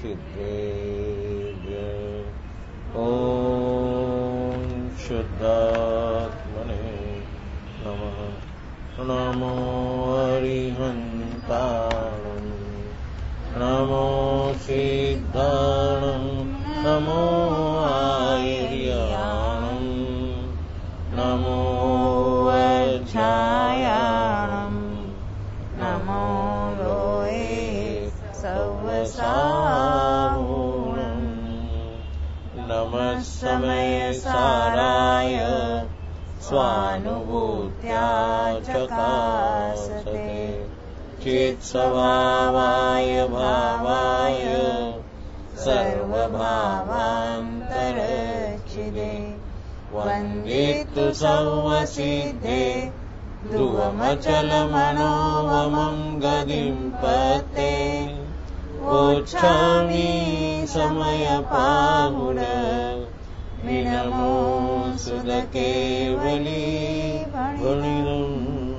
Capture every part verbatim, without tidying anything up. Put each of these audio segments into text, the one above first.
सिद्धेभ्यः ॐ शुद्धात्मने नमः। नमो अरिहन्ताणं नमो सिद्धाणं नमो आयर्याणं नमो वज्रायाणं नमो लोये सवसामूलं नमः समयसाराय स्वानुभूत्या चकासते चित्स्वभावाय भावाय सर्वभावान्तरच्छिदे वन्दे तु सर्वसिद्धे ध्रुवमचलमनोवमं गतिं पते वोच्छामि समयपाहुर विनमो सुदकेवली भणिनम्।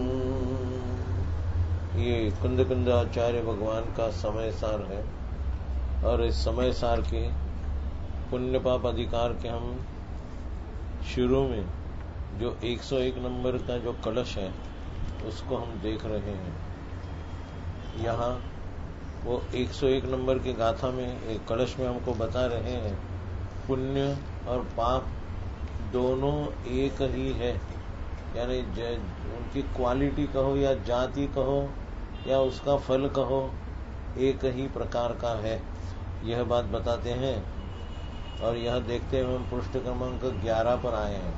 ये कुंद कुंद आचार्य भगवान का समय सार है और इस समय सार के पुण्य पाप अधिकार के हम शुरू में जो एक सौ एक नंबर का जो कलश है उसको हम देख रहे हैं। यहाँ वो एक सौ एक नंबर की गाथा में एक कलश में हमको बता रहे हैं पुण्य और पाप दोनों एक ही है, यानी उनकी क्वालिटी कहो या जाति कहो या उसका फल कहो एक ही प्रकार का है, यह बात बताते हैं। और यह देखते हुए हम पृष्ठ क्रमांक ग्यारह पर आए हैं।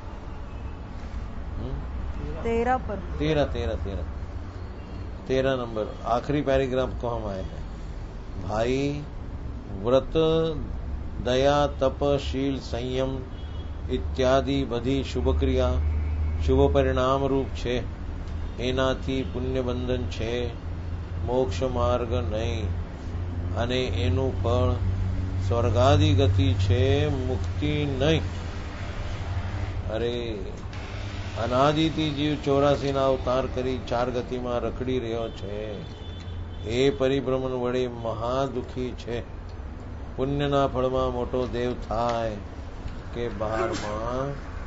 तेरह पर तेरह तेरह तेरह तेरह नंबर आखिरी पैराग्राफ को हम आए हैं। भाई व्रत दया तप शील संयम इत्यादि बधी शुभ क्रिया शुभ परिणाम रूप छे, एनाथी पुण्य बंधन छे, मोक्ष मार्ग नहीं अने एनु फल स्वर्गादि गति छे, मुक्ति नहीं। अरे अनादिति जीव चौरासी ना अवतार करी चार गति में रखड़ी रह्यो छे, ए परिभ्रमण वडे महा दुखी छे। पुण्य ना फल में मोटो देव थाय के बहार में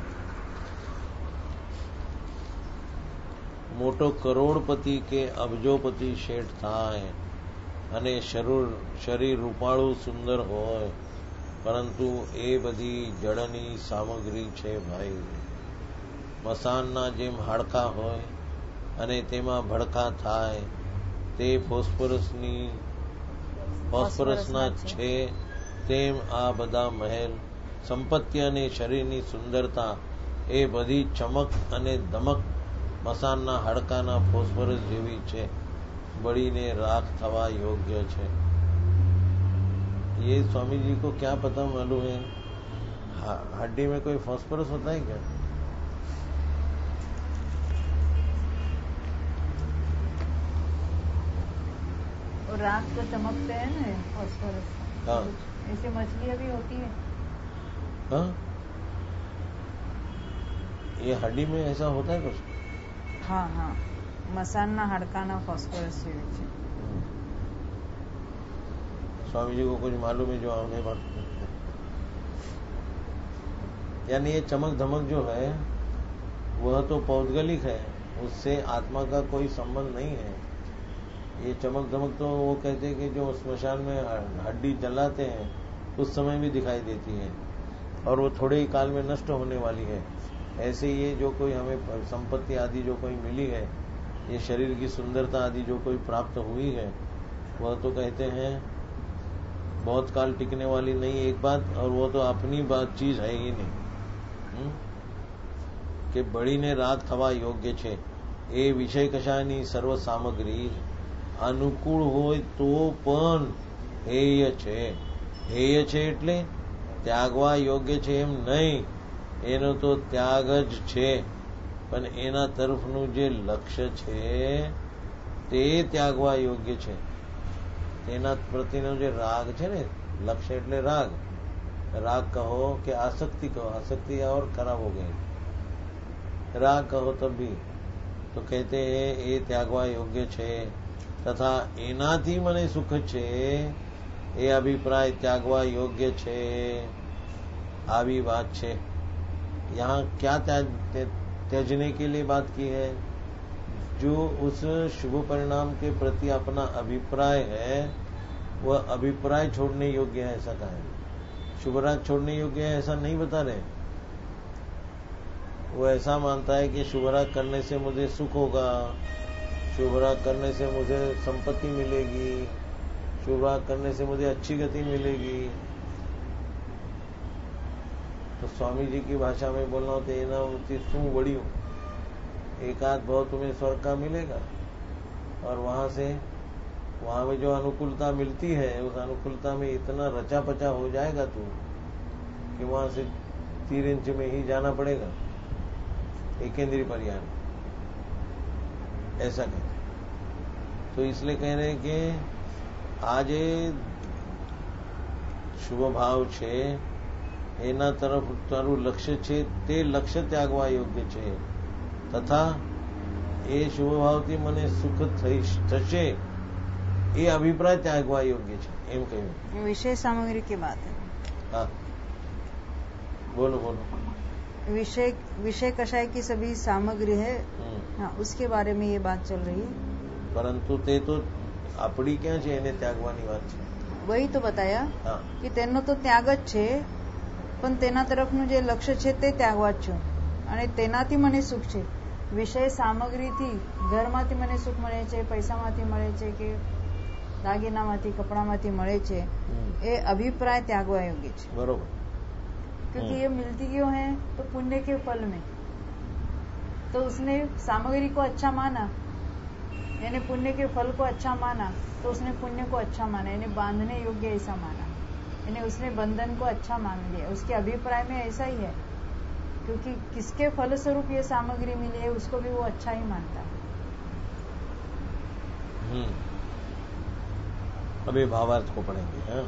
मोटो करोड़पति के अबजोपति शेठ थाय अने शरीर शरीर रूपाळू सुंदर होय, परंतु ए बधी जड़नी सामग्री छे भाई। मसानना जेम हाडका होय अने तेमा भड़का थाय ते फॉस्फरसनी फॉस्फरसना छे, तेम आ बधा महल संपत्ति अने शरीरनी सुंदरता ए बधी चमक अने दमक मसानना हाडकाना फॉस्फरस जेवी छे, बळीने राख थवा योग्य छे। ये स्वामी जी को क्या पता मालूम है हड्डी में कोई फॉस्फरस होता है क्या? और राख तो चमकते हैं ना फॉस्फरस। हाँ ऐसे मछलियां भी होती है। हाँ ये हड्डी में ऐसा होता है कुछ? हाँ हाँ मसानना हाडकाना फॉस्फरस जेवी छे। स्वामी जी को कुछ मालूम है जो हमें बात, यानी ये चमक धमक जो है वह तो पौद्गलिक है, उससे आत्मा का कोई संबंध नहीं है। ये चमक धमक तो वो कहते हैं कि जो स्मशान में हड्डी जलाते हैं उस समय भी दिखाई देती है और वो थोड़े ही काल में नष्ट होने वाली है। ऐसे ये जो कोई हमें संपत्ति आदि जो कोई मिली है, ये शरीर की सुंदरता आदि जो कोई प्राप्त हुई है, वह तो कहते हैं बहुत काल टिकने वाली नहीं एक बात, और वो तो अपनी बात चीज है ही नहीं। हुँ? कि बड़ी ने राग थवा योग्य छे, ए विषय कशानी सर्व सामग्री अनुकूल होय तो पण हेय छे। हेय छे એટલે ત્યાગવા યોગ્ય છે એમ નહીં, એનો તો ત્યાગ જ છે, પણ એના તરફનું જે લક્ષ્ય છે તે ત્યાગવા યોગ્ય છે। તેના પ્રત્યેનો જે રાગ છે ને, લક્ષ્ય એટલે રાગ, राग कहो कि आसक्ति कहो, आसक्ति और खराब हो गई, राग कहो तब भी तो कहते हैं ये त्यागवा योग्य छे, तथा एनाथी मने सुख छे એ અભિપ્રાય ત્યાગવા યોગ્ય છે આવી વાત છે। यहाँ क्या त्याज त्याजने के लिए बात की है? जो उस शुभ परिणाम के प्रति अपना अभिप्राय है वह अभिप्राय छोड़ने योग्य है, ऐसा कहा है। शुभराग छोड़ने योग्य है ऐसा नहीं बता रहे। वो ऐसा मानता है कि शुभराग करने से मुझे सुख होगा, शुभराग करने से मुझे संपत्ति मिलेगी, शुभराग करने से मुझे अच्छी गति मिलेगी। तो स्वामी जी की भाषा में बोलना होता है ना, मुझे सू बड़ी हूं, एक आध भाव तुम्हें स्वर्ग का मिलेगा और वहां से वहां में जो अनुकूलता मिलती है उस अनुकूलता में इतना रचा पचा हो जाएगा तू कि वहां से तीन इंच में ही जाना पड़ेगा, एकेंद्रीय पर्याय, ऐसा कहते। तो इसलिए कह रहे हैं कि आज શુભ ભાવ છે એના તરફ તારું લક્ષ્ય છે તે લક્ષ્ય ત્યાગવા યોગ્ય છે તથા એ શુભ ભાવથી મને સુખ થશે એ અભિપ્રાય ત્યાગવા યોગ્ય છે એમ કહ્યું। विषय सामग्री की बात है। हाँ बोलो बोलो। विषय विषय कषाय की सभी सामग्री है, हाँ उसके बारे में ये बात चल रही है। પરંતુ તે તો આપણી ક્યાં છે એને ત્યાગવાની વાત છે। वही तो बताया हाँ। कि તેનો તો ત્યાગ જ છે પણ તેના તરફનું જે લક્ષ્ય છે તે ત્યાગવા જ છું અને તેનાથી મને સુખ છે। વિષય સામગ્રીથી ઘરમાંથી મને સુખ મળે છે, પૈસામાંથી મળે છે કે દાગીનામાંથી કપડામાંથી મળે છે એ અભિપ્રાય ત્યાગવા યોગ્ય છે। બરોબર। क्योंकि ये मिलती क्यों है तो पुण्य के फल में। तो उसने सामग्री को अच्छा माना यानी पुण्य के फल को अच्छा माना तो उसने पुण्य को अच्छा माना यानी बांधने योग्य ऐसा माना यानी उसने बंधन को अच्छा मान लिया। उसके अभिप्राय में ऐसा ही है क्योंकि किसके फल स्वरूप ये सामग्री मिली है उसको भी वो अच्छा ही मानता है। अभी भावार्थ को पढ़ेंगे। हाँ?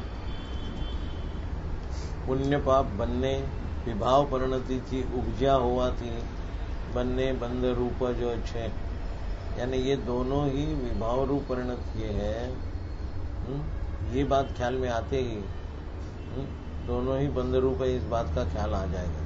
પુણ્ય પાપ બંને વિભાવ પરિણતિથી ઉપજ્યા હોવાથી બંને બંધ રૂપ जो છે यानी ये दोनों ही विभाव रूप परिणत किए हैं। ये बात ख्याल में आते ही दोनों ही बंध रूप है, इस बात का ख्याल आ जाएगा।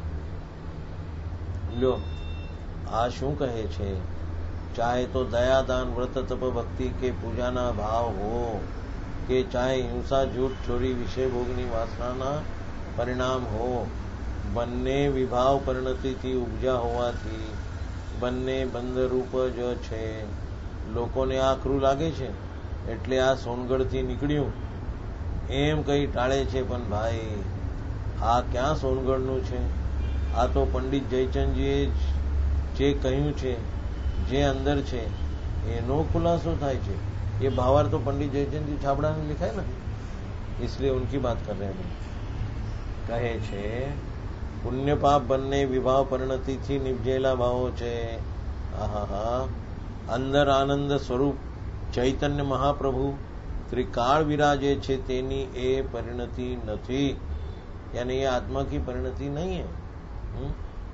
लो आ शू कहे छे, चाहे तो दया दान व्रत तप भक्ति के पूजाना भाव हो કે ચાહે હિંસા झूठ ચોરી વિષય ભોગની વાસનાના પરિણામ હો, બંને વિભાવ પરિણતિથી ઉપજા હોવાથી બંને બંધરૂપ જ છે। લોકોને આ આકરું લાગે છે એટલે આ સોનગઢથી નીકળ્યું એમ કઈ ટાળે છે, પણ ભાઈ આ ક્યાં સોનગઢનું છે? આ તો પંડિત જયચંદજીએ જે કહ્યું છે, જે અંદર છે એનો ખુલાસો થાય છે। ये भावार्थ तो पंडित जयचंद जी छाबड़ा ने लिखा है ना, इसलिए उनकी बात कर रहे हैं। कहे छे पुण्य पाप बनने विभाव परिणति थी निपजेला भावो छे। आहा अंदर आनंद स्वरूप चैतन्य महाप्रभु त्रिकाल विराजे छे तेनी ए परिणति नथी, यानी ये आत्मा की परिणति नहीं है। हुँ?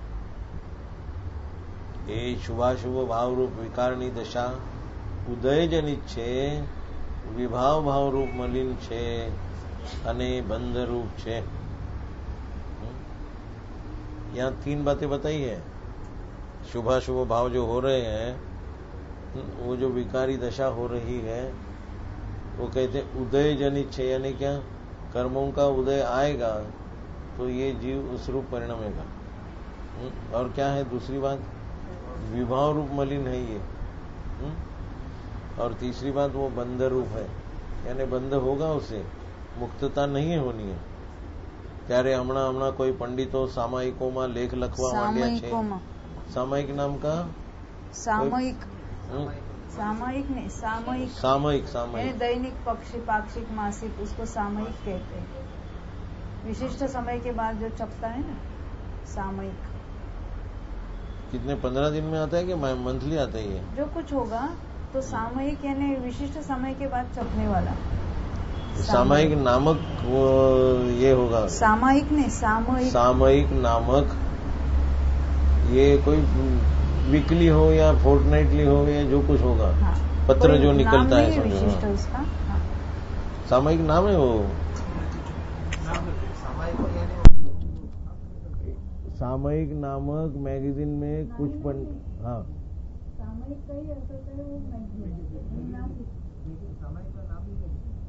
ये शुभाशुभ भाव रूप विकारनी दशा ઉદયજનિત છે, વિભાવ ભાવ રૂપ મલિન છે અને બંધ रूप છે। यहाँ तीन बातें बताई है। शुभाशुभ भाव जो हो रहे हैं, वो जो विकारी दशा हो रही है वो कहते उदय जनित है, यानी क्या कर्मों का उदय आएगा तो ये जीव उस रूप परिणमेगा। और क्या है दूसरी बात, विभाव रूप मलिन है ये। और तीसरी बात वो बंध रूप है, यानी बंध होगा उसे, मुक्तता नहीं होनी है। ત્યારે હમણાં હમણાં કોઈ પંડિતો સામાયિકોમાં લેખ લખવા માંડ્યા છે। સામાયિક નામ કા સામયિક सामयिक नहीं सामयिक सामयिक सामयिक दैनिक पक्षी पाक्षिक मासिक उसको सामयिक कहते हैं। विशिष्ट समय के बाद जो छपता है ना सामयिक। कितने पंद्रह दिन में आता है कि मंथली आता है? ये जो कुछ होगा तो सामयिक यानी विशिष्ट समय के बाद छपने वाला सामयिक नामक वो ये होगा। सामयिक नहीं सामयिक सामयिक नामक ये कोई वीकली हो या फोर्टनाइटली हो या जो कुछ होगा। हाँ, पत्र जो निकलता है समझो। उसका हाँ। सामयिक नाम है वो। सामयिक नामक मैगजीन में कुछ पन हाँ सामयिक का ही अर्थ होता है वो मैगजीन नाम। सामयिक का नाम ही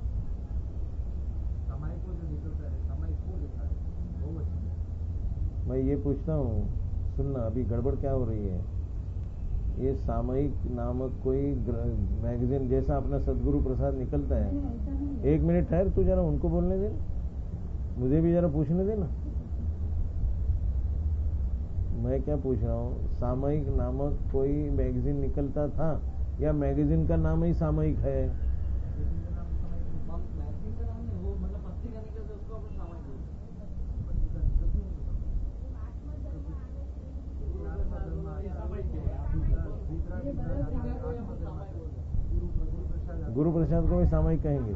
सामयिक को जो निकलता है सामयिक को लिखा है वो अच्छा। मैं ये पूछता हूँ, सुनना, अभी गड़बड़ क्या हो रही है। ये सामयिक नामक कोई मैगजीन जैसा अपना सदगुरु प्रसाद निकलता है। एक मिनट ठहर, तू जरा उनको बोलने दे, मुझे भी जरा पूछने दे ना। मैं क्या पूछ रहा हूँ, सामयिक नामक कोई मैगजीन निकलता था या मैगजीन का नाम ही सामयिक है? गुरु प्रसाद को भी सामयिक कहेंगे।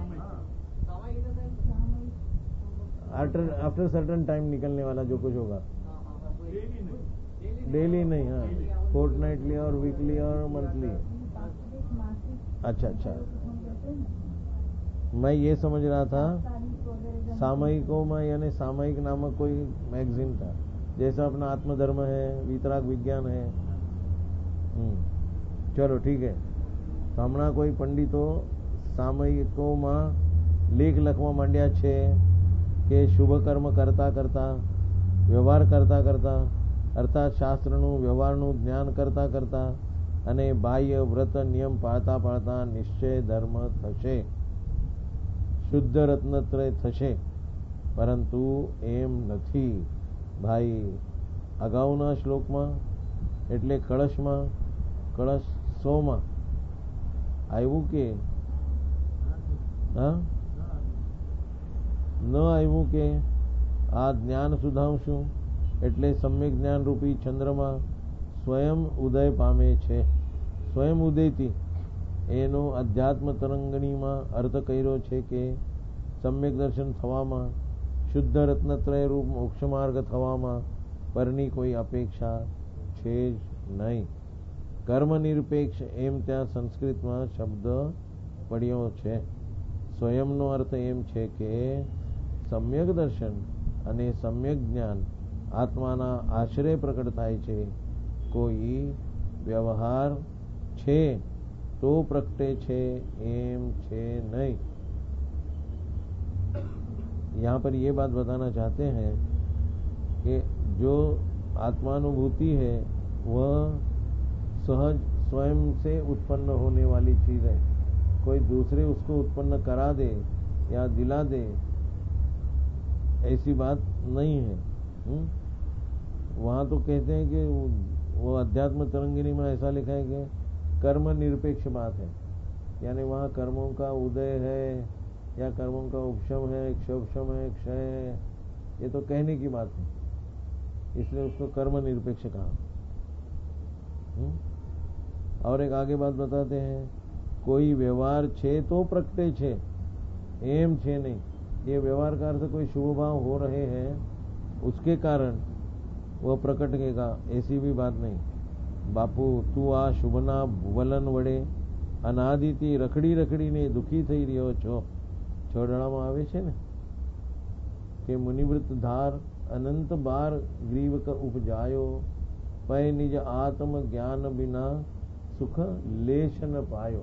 आफ्टर आफ्टर सर्टन टाइम निकलने वाला जो कुछ होगा, डेली नहीं, हाँ, फोर्टनाइटली और वीकली और मंथली। अच्छा अच्छा, मैं ये समझ रहा था सामयिकों में यानी सामयिक नामक कोई मैगजीन था, जैसा अपना आत्मधर्म है, वितराग विज्ञान है। चलो ठीक है। तो हमारा कोई पंडितो सामयिकों में लेख लखवा मांड्या छे કે શુભ કર્મ કરતા કરતા વ્યવહાર કરતા કરતા અર્થાત શાસ્ત્રનું વ્યવહારનું જ્ઞાન કરતા કરતા અને બાહ્ય વ્રત નિયમ પાળતા પાળતા નિશ્ચય ધર્મ થશે, શુદ્ધ રત્નત્રય થશે. પરંતુ એમ નથી ભાઈ. અગાઉના શ્લોકમાં એટલે કળશમાં કળશ સોમાં આવ્યું કે હા ન આવ્યું કે આ જ્ઞાન સુધાંશુ એટલે સમ્યક જ્ઞાન રૂપી ચંદ્રમા સ્વયં ઉદય પામે છે. સ્વયં ઉદયથી એનો અધ્યાત્મ તરંગણીમાં અર્થ કર્યો છે કે સમ્યક દર્શન થવામાં, શુદ્ધ રત્નત્રય રૂપ મોક્ષ માર્ગ થવામાં પરની કોઈ અપેક્ષા છે જ નહીં. કર્મ નિરપેક્ષ એમ ત્યાં સંસ્કૃતમાં શબ્દ પડ્યો છે. સ્વયંનો અર્થ એમ છે કે સમ્યક દર્શન અને સમ્યક જ્ઞાન આત્માના આશ્રય પ્રકટ થાય છે. કોઈ વ્યવહાર છે તો પ્રગટે છે એમ છે नहीं. यहाँ पर ये बात बताना चाहते हैं कि जो आत्मानुभूति है वह सहज स्वयं से उत्पन्न होने वाली चीज है. कोई दूसरे उसको उत्पन्न करा दे या दिला दे ऐसी बात नहीं है. हुँ? वहां तो कहते हैं कि वो अध्यात्म तरंगिनी में ऐसा लिखा है कि कर्म निरपेक्ष बात है, यानी वहां कर्मों का उदय है या कर्मों का उपशम है, क्षोपशम है, क्षय है, ये तो कहने की बात है, इसलिए उसको कर्म निरपेक्ष कहा. हुँ? और एक आगे बात बताते हैं, कोई व्यवहार छे तो प्रकटे छे एम छे नहीं. ये व्यवहार का अर्थ कोई शुभ भाव हो रहे हैं उसके कारण वह प्रकटेगा ऐसी भी बात नहीं. बापू તું આ શુભના વલન વડે અનાદિથી રખડી રખડીને દુઃખી થઈ રહ્યો છો. છોડણામાં આવે છે ને કે મુનિવૃત્ત ધાર અનંત બાર ગ્રીવક ઉપજાયો, પય નિજ આત્મ જ્ઞાન बिना સુખ લેશ ન પાયો.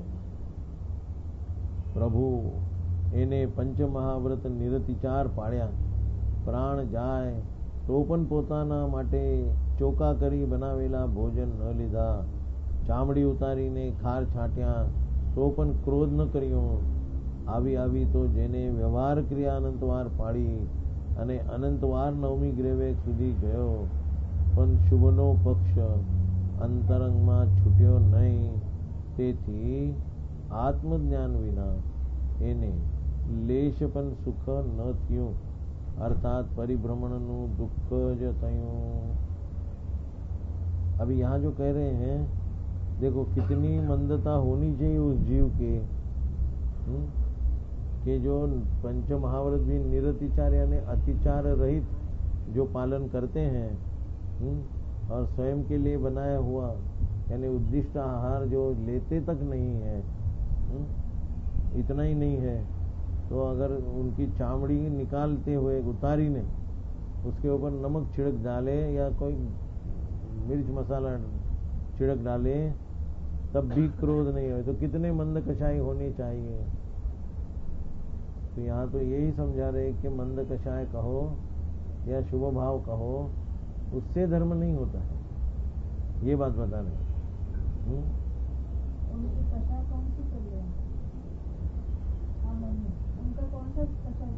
પ્રભુ એને પંચમહાવ્રત નિરતિચાર પાડ્યા. પ્રાણ જાય તો પણ પોતાના માટે ચોકા કરી બનાવેલા ભોજન ન લીધા. ચામડી ઉતારીને ખાર છાંટ્યા તો પણ ક્રોધ ન કર્યો. આવી આવી તો જેને વ્યવહાર ક્રિયા અનંતવાર પાડી અને અનંતવાર નવમી ગ્રેવેક સુધી ગયો પણ શુભનો પક્ષ અંતરંગમાં છૂટ્યો નહીં. તેથી આત્મજ્ઞાન વિના એને લેશ પણ સુખ ન થયું, अर्थात परिभ्रमणनु दुख ज थयूं. अभी यहाँ जो कह रहे हैं, देखो कितनी मंदता होनी चाहिए उस जीव के हुँ? कि जो पंच महाव्रत भी निरतिचार यानी अतिचार रहित जो पालन करते हैं हुँ? और स्वयं के लिए बनाया हुआ यानी उद्दिष्ट आहार जो लेते तक नहीं है हुँ? इतना ही नहीं है, तो अगर उनकी चामड़ी निकालते हुए उतारी ने उसके ऊपर नमक छिड़क डाले या कोई मिर्च मसाला छिड़क डाले तब भी क्रोध नहीं हो, तो कितने मंद कषाय होनी चाहिए। तो यहाँ तो यही समझा रहे कि मंद कषाय कहो या शुभ भाव कहो, उससे धर्म नहीं होता है, ये बात बता रहे। उनकी कषाय कौन सी चल रही है? हाँ मम्मी, उनका कौन सा कषाय?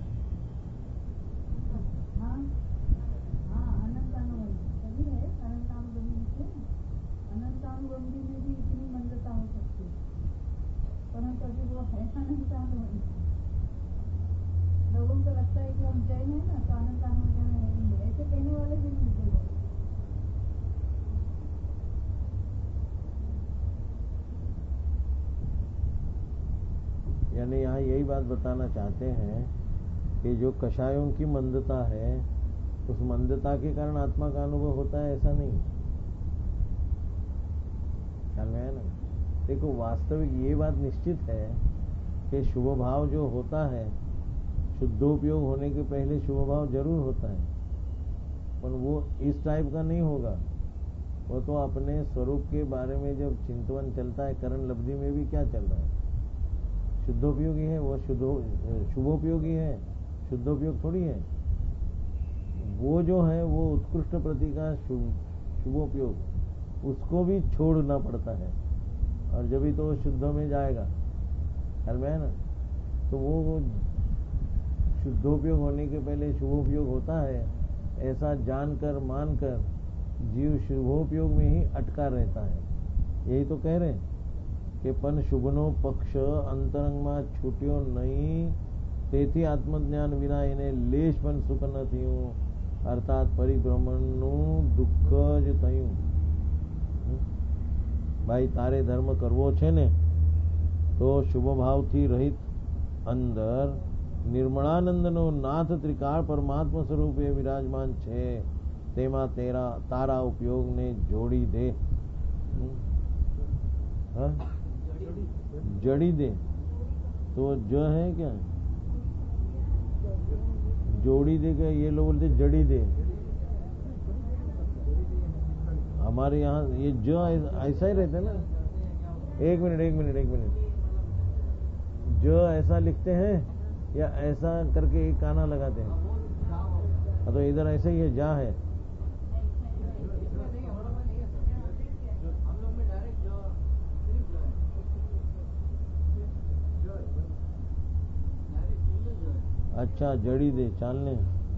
हाँ हाँ अनंतानुबंधी सही है, अनंतानुबंधी से अनंतानुबंधी में भी इतनी मंदता हो सकती है, परंतु अभी वो है अनंतानुबंधी। लोगों को लगता है कि हम जैन है ना तो अनंतानुबंधी में है ही, ऐसे कहने वाले भी मिलते हैं। यानी यहाँ यही बात बताना चाहते हैं कि जो कषायों की मंदता है उस मंदता के कारण आत्मा का अनुभव होता है, ऐसा नहीं। ख्याल में है ना? देखो वास्तविक ये बात निश्चित है कि शुभ भाव जो होता है, शुद्धोपयोग होने के पहले शुभ भाव जरूर होता है, पर वो इस टाइप का नहीं होगा। वो तो अपने स्वरूप के बारे में जब चिंतन चलता है, करण लब्धि में भी क्या चल रहा है, शुद्धोपयोगी है वो, शुद्धो शुभोपयोगी है, शुद्धोपयोग थोड़ी है। वो जो है वो उत्कृष्ट प्रति का शुभोपयोग, उसको भी छोड़ना पड़ता है, और जब भी तो वो शुद्ध में जाएगा। ख्याल में है ना? तो वो शुद्धोपयोग होने के पहले शुभोपयोग होता है, ऐसा जानकर मानकर जीव शुभोपयोग में ही अटका रहता है। यही तो कह रहे हैं कि पण શુભનો પક્ષ અંતરંગમાં છૂટ્યો નહીં, તેથી આત્મજ્ઞાન વિના એને લેશ પણ સુખ ન થયું, અર્થાત પરિભ્રમણનું દુઃખ જ થયું। ભાઈ તારે ધર્મ કરવો છે ને તો શુભ ભાવથી રહિત અંદર નિર્મળાનંદનો નાથ ત્રિકાળ પરમાત્મા સ્વરૂપે વિરાજમાન છે, તેમાં તેરા તારા ઉપયોગને જોડી દે। हाँ? जड़ी दे, तो ज है क्या? जोड़ी दे क्या? ये लोग बोलते जड़ी दे। हमारे यहाँ ये ज ऐसा ही रहता है ना। एक मिनट एक मिनट एक मिनट ज ऐसा लिखते हैं या ऐसा करके एक काना लगाते हैं? तो इधर ऐसे ही है, जा है। अच्छा जड़ी दे चालने,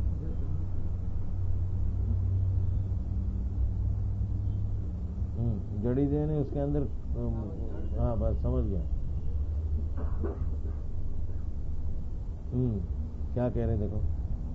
जड़ी दे ने उसके अंदर, हाँ बस समझ गया। हम्म क्या कह रहे देखो,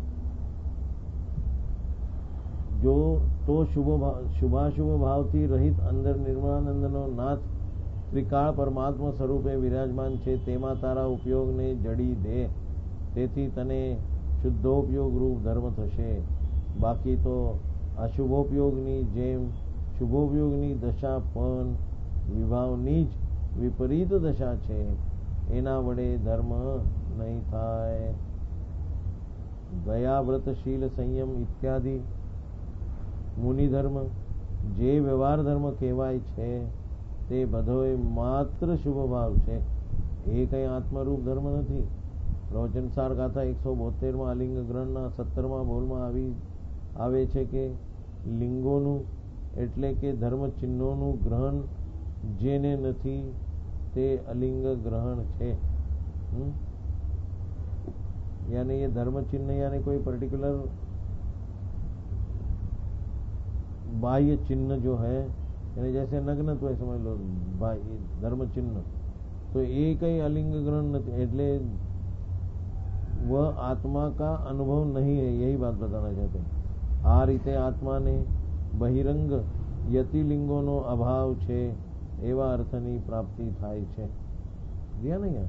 जो तो शुभ शुभाशुभ भावથી રહિત અંદર નિર્મળાનંદનો નાથ ત્રિકાળ પરમાત્મા સ્વરૂપે વિરાજમાન છે, તેમાં તારા ઉપયોગને જડી દે, તેથી તને શુદ્ધોપયોગ રૂપ ધર્મ થશે। બાકી તો અશુભોપયોગની જેમ શુભોપયોગની દશા પણ વિભાવની જ વિપરીત દશા છે, એના વડે ધર્મ નહીં થાય। દયા વ્રતશીલ સંયમ ઇત્યાદિ મુનિ ધર્મ જે વ્યવહાર ધર્મ કહેવાય છે તે બધોય માત્ર શુભ ભાવ છે, એ કઈ આત્મરૂપ ધર્મ નથી। પ્રવચનસાર ગાથા એકસો બોતેરમાં અલિંગ ગ્રહણના સત્તરમા બોલમાં આવી આવે છે કે લિંગોનું એટલે કે ધર્મ ચિહ્નોનું ગ્રહણ જેને નથી તે અલિંગ ગ્રહણ છે। यानी ये धर्म चिन्ह यानी कोई पर्टिकुलर बाह्य चिन्ह जो है, यानी जैसे नग्न तो समझ लो बाह्य धर्म चिन्ह, तो एक ही अलिंग ग्रहण એટલે वह आत्मा का अनुभव नहीं है, यही बात बताना चाहते हैं। आ रीते आत्मा ने बहिरंग यतिलिंगोનો અભાવ છે એવા અર્થની પ્રાપ્તિ થાય છે। દિયા નહીં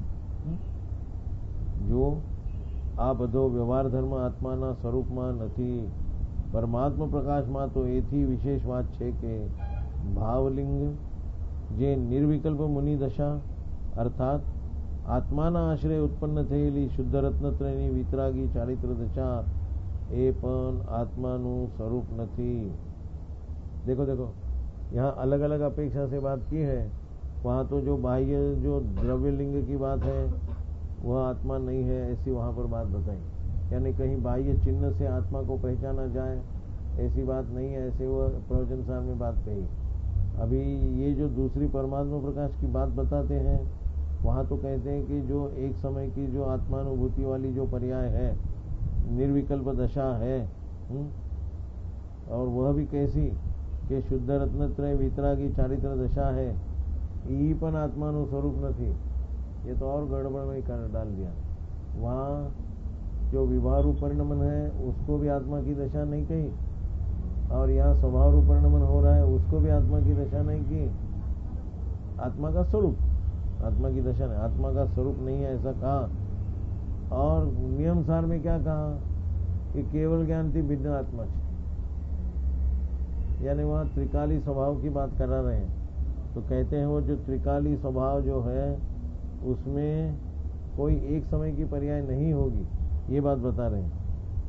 જો આ બધો વ્યવહાર ધર્મ આત્માના સ્વરૂપમાં નથી, પરમાત્મા પ્રકાશમાં તો એથી વિશેષ વાત છે કે ભાવલિંગ જે નિર્વિકલ્પ મુનિ દશા અર્થાત આત્માના આશ્રય ઉત્પન્ન થયેલી શુદ્ધ રત્નત્રયની વિતરાગી ચારિત્ર દશા એ પણ આત્માનું स्वरूप નથી। देखो देखो यहाँ अलग अलग अपेक्षा से बात की है। वहाँ तो जो बाह्य जो द्रव्य लिंग की बात है वह आत्मा नहीं है, ऐसी वहाँ पर बात बताई। यानी कहीं बाह्य चिन्ह से आत्मा को पहचाना जाए ऐसी बात नहीं है, ऐसे वह प्रवचन साहब ने बात कही। अभी ये जो दूसरी परमात्मा प्रकाश की बात बताते हैं, वहाँ तो कहते हैं कि जो एक समय की जो आत्मानुभूति वाली जो पर्याय है, निर्विकल्प दशा है, हुँ? और वह भी कैसी कि शुद्ध रत्नत्रय वितरागी चारित्र दशा है, ई पण आत्मानु स्वरूप नहीं। ये तो और गड़बड़ में कर डाल दिया। वहाँ जो विवाह रूप परिणमन है उसको भी आत्मा की दशा नहीं कही, और यहाँ स्वभाव रूप परिणमन हो रहा है उसको भी आत्मा की दशा नहीं की। आत्मा का स्वरूप, आत्मा की दशा नहीं, आत्मा का स्वरूप नहीं है ऐसा कहा। और नियम सार में क्या कहा कि केवल ज्ञान थी भिन्न आत्मा है, यानी वहाँ त्रिकाली स्वभाव की बात करा रहे हैं। तो कहते हैं वो जो त्रिकाली स्वभाव जो है उसमें कोई एक समय की पर्याय नहीं होगी, ये बात बता रहे हैं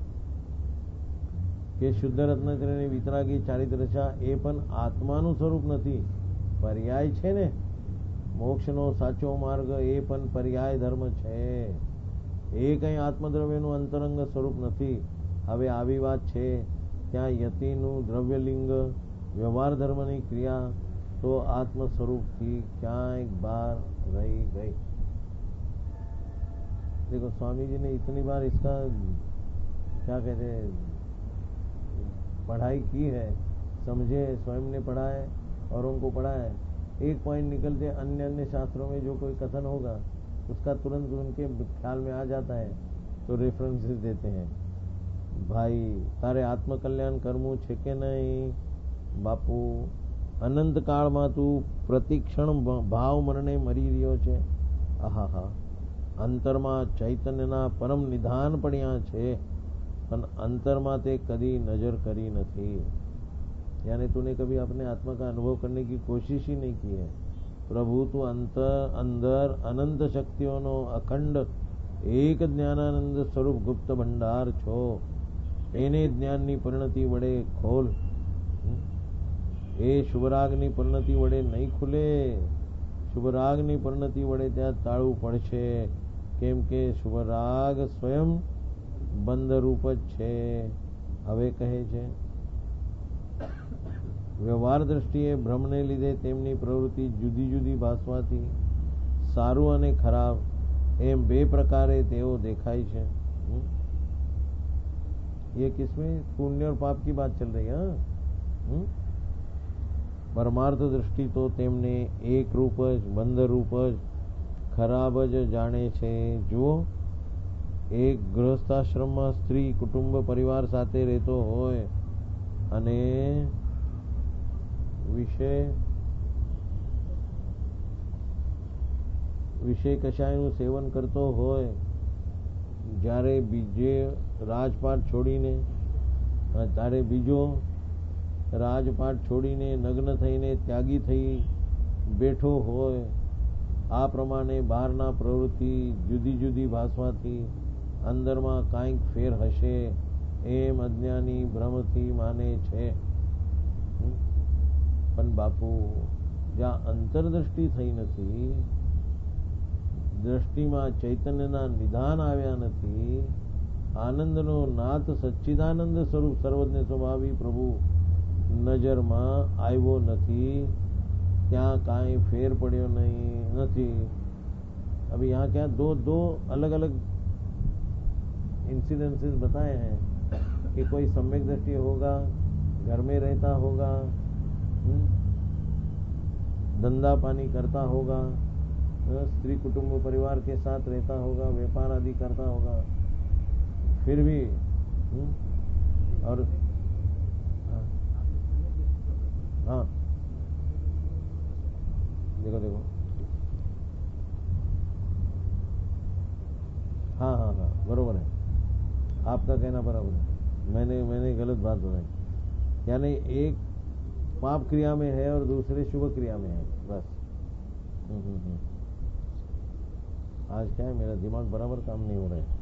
कि शुद्ध रत्नत्रयની વિતરાગી ચારિત્ર દશા એ પણ આત્માનું સ્વરૂપ નથી, પર્યાય છે ને। મોક્ષનો સાચો માર્ગ એ પણ પર્યાય ધર્મ છે, એ કઈ આત્મદ્રવ્યનું અંતરંગ સ્વરૂપ નથી। હવે આવી વાત છે ત્યાં યતિનું દ્રવ્યલિંગ વ્યવહાર ધર્મની ક્રિયા तो आत्म स्वरूप की क्या एक बार रही गई। देखो स्वामी जी ने इतनी बार इसका क्या कहते हैं पढ़ाई की है, समझे, स्वयं ने पढ़ा है और उनको पढ़ा है। एक पॉइंट निकलते अन्य अन्य शास्त्रों में जो कोई कथन होगा उसका तुरंत उनके ख्याल में आ जाता है, तो रेफरेंसेस देते हैं। भाई तारे आत्मकल्याण करमू छे के नहीं बापू, अनंत काल में तू प्रतिक्षण भाव मरणे मरी रह्यो छे। आहा हा, अंतर में चैतन्यना परम निधान पड्या छे, पण अंतर में ते कदी नजर करी नहीं। यानी तूने कभी अपने आत्मा का अनुभव करने की कोशिश ही नहीं की है। प्रभु तू अंतर अंदर अनंत शक्तियों नो अखंड एक ज्ञानानंद स्वरूप गुप्त भंडार छो, एने ज्ञान नी परिणति वडे खोल। ए शुभरागनी परिणति वडे नहीं खुले, शुभरागनी परिणति वडे त्या ताळू पड़शे, केम के शुभराग स्वयं बंध रूप ज छे। हवे कहे छे व्यवहार दृष्टिए भ्रमने लीधे तेमनी प्रवृत्ति जुदी जुदी भासवाथी सारू अने खराब एम बे प्रकारे तेओ देखाय छे। ये किसमें पुण्य और पाप की बात चल रही है। हुँ? परमार्थ दृष्टि तो तेमने एक रूप ज बंध रूप ज खराब ज जाने छे। जो एक गृहस्थाश्रम में स्त्री कुटुंब परिवार साथे रहतो होय अने विषय विषय कशायનું सेवन करतो होय, જ્યારે બીજે રાજપાટ છોડીને ત્યારે બીજો રાજપાટ છોડીને નગ્ન થઈને ત્યાગી થઈ બેઠો હોય, આ પ્રમાણે બહારના પ્રવૃત્તિ જુદી જુદી ભાસવાથી અંદરમાં કાંઈક ફેર હશે એમ અજ્ઞાની ભ્રમથી માને છે। પણ બાપુ જ્યાં અંતરદ્રષ્ટિ થઈ નથી, દ્રષ્ટિમાં ચૈતન્યના નિધાન આવ્યા નથી, આનંદનો નાથ સચ્ચિદાનંદ સ્વરૂપ સર્વજ્ઞ સ્વભાવી પ્રભુ નજરમાં આવ્યો નથી, ત્યાં કાંઈ ફેર પડ્યો નહીં નથી। अभी यहाँ क्या दो दो अलग अलग इंसिडेंसेस बताए हैं कि कोई सम्यक दृष्टि होगा, घर में रहता होगा, धंधा पानी करता होगा, स्त्री कुटुंब परिवार के साथ रहता होगा, व्यापार आदि करता होगा, फिर भी और हाँ देखो देखो हाँ हाँ हाँ बरोबर है, आपका कहना बराबर है। मैंने मैंने गलत बात बताई। यानी एक पाप क्रिया में है और दूसरे शुभ क्रिया में है, बस। आज क्या है, मेरा दिमाग बराबर काम नहीं हो रहा है।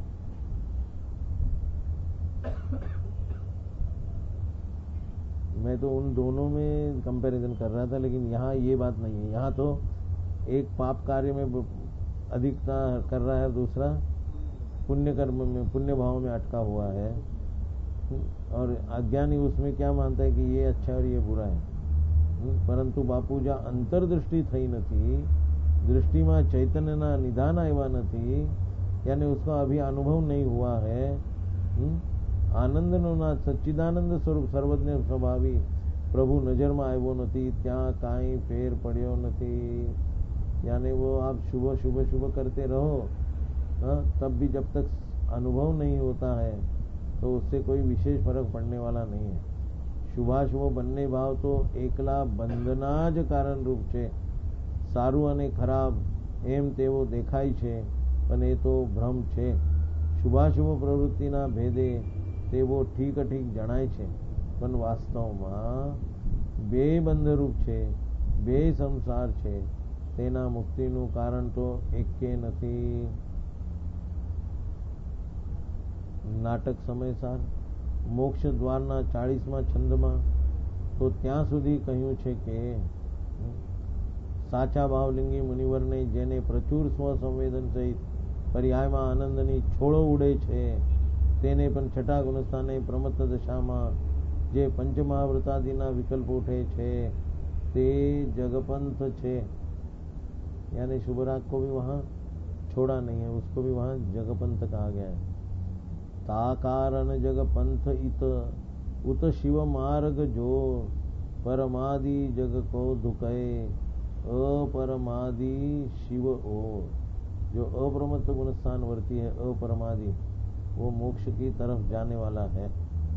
मैं तो उन दोनों में कंपैरिजन कर रहा था, लेकिन यहाँ ये बात नहीं है। यहाँ तो एक पाप कार्य में अधिकता कर रहा है, दूसरा पुण्य कर्म में, पुण्य भाव में अटका हुआ है। और अज्ञानी उसमें क्या मानता है कि ये अच्छा और ये बुरा है। परंतु बापू जा अंतर्दृष्टि थई નથી, दृष्टिમાં चैतन्यના निधान આવ્યા નથી, यानी उसका अभी अनुभव नहीं हुआ है। आनंदનો ના સચ્ચિદાનંદ સ્વરૂપ સર્વજ્ઞ સ્વભાવી प्रभु नजરમાં આવ્યો નથી, ત્યાં કાંઈ ફેર પડ્યો નથી। यानी वो आप शुभ शुभ शुभ करते रहो, हाँ, तब भी जब तक अनुभव नहीं होता है तो उससे कोई विशेष फर्क पड़ने वाला नहीं है। શુભાશુભ બંને ભાવ તો એકલા બંધના જ કારણ રૂપ છે। સારું અને ખરાબ એમ તેવો દેખાય છે, પણ એ તો ભ્રમ છે। શુભાશુભ પ્રવૃત્તિના ભેદે તેવો ઠીક ઠીક જણાય છે, પણ વાસ્તવમાં બે બંધરૂપ છે, બે સંસાર છે। તેના મુક્તિનું કારણ તો એકે નથી। નાટક સમયસાર મોક્ષ દ્વારના ચાળીસમાં છંદમાં તો ત્યાં સુધી કહ્યું છે કે સાચા ભાવલિંગી મુનિવરને જેને પ્રચુર સ્વસંવેદન સહિત પર્યાયમાં આનંદની છોડો ઉડે છે, તેને પણ છઠ્ઠા ગુણસ્થાને પ્રમત્ત દશામાં જે પંચમહાવ્રતાદિના વિકલ્પ ઉઠે છે તે जगपंथ छे। यानी शुभराग को भी वहां छोड़ा नहीं है, उसको भी वहां जगपंथ कहा गया है। ता कारण जगपंथ इत उत शिव मार्ग जो परमादि जग को दुखे अपरमादि शिव ओ। जो अप्रमत्त गुणस्थान वर्ती है, अपरमादि, वो मोक्ष की तरफ जाने वाला है।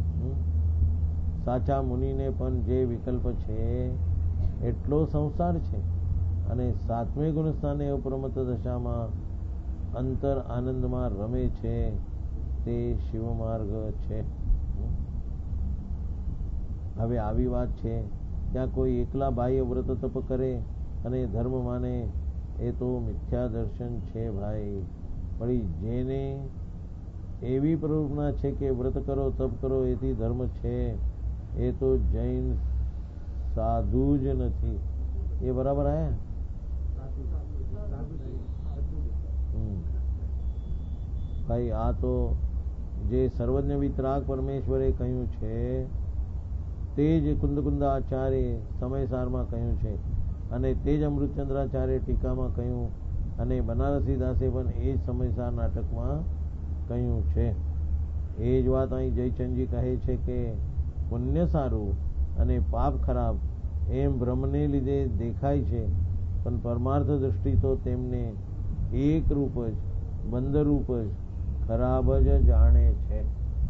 साचा मुनि ने पण जे विकल्प छे એટલો સંસાર છે, અને સાતમે ગુણસ્થાને અપ્રમત્ત દશામાં અંતર આનંદમાં રમે છે, તે શિવ માર્ગ છે। હવે આવી વાત છે, ત્યાં કોઈ એકલા બાહ્ય વ્રત તપ કરે અને ધર્મ માને એ તો મિથ્યા દર્શન છે ભાઈ। વળી જેને એવી પ્રવૃત્તિ છે કે વ્રત કરો તપ કરો એથી ધર્મ છે, એ તો જૈન साधु ज नहीं। ये बराबर है। भाई आ तो जे सर्वज्ञ वितराग परमेश्वरे कह્યું છે તે જ કુંદકુંદ આચાર્ય સમયસારમાં કહ્યું છે, અને તે જ અમૃતચંદ્રાચાર્ય ટીકામાં કહ્યું, અને બનારસી દાસે પણ એ જ સમયસાર નાટકમાં કહ્યું છે। એ જ વાત અહીં જયચંદજી કહે છે કે પુણ્ય સારું અને પાપ ખરાબ એમ ભ્રમને લીધે દેખાય છે, પણ પરમાર્થ દૃષ્ટિ તો તેમને એક રૂપ જ, બંધરૂપ જ, ખરાબ જ જાણે છે।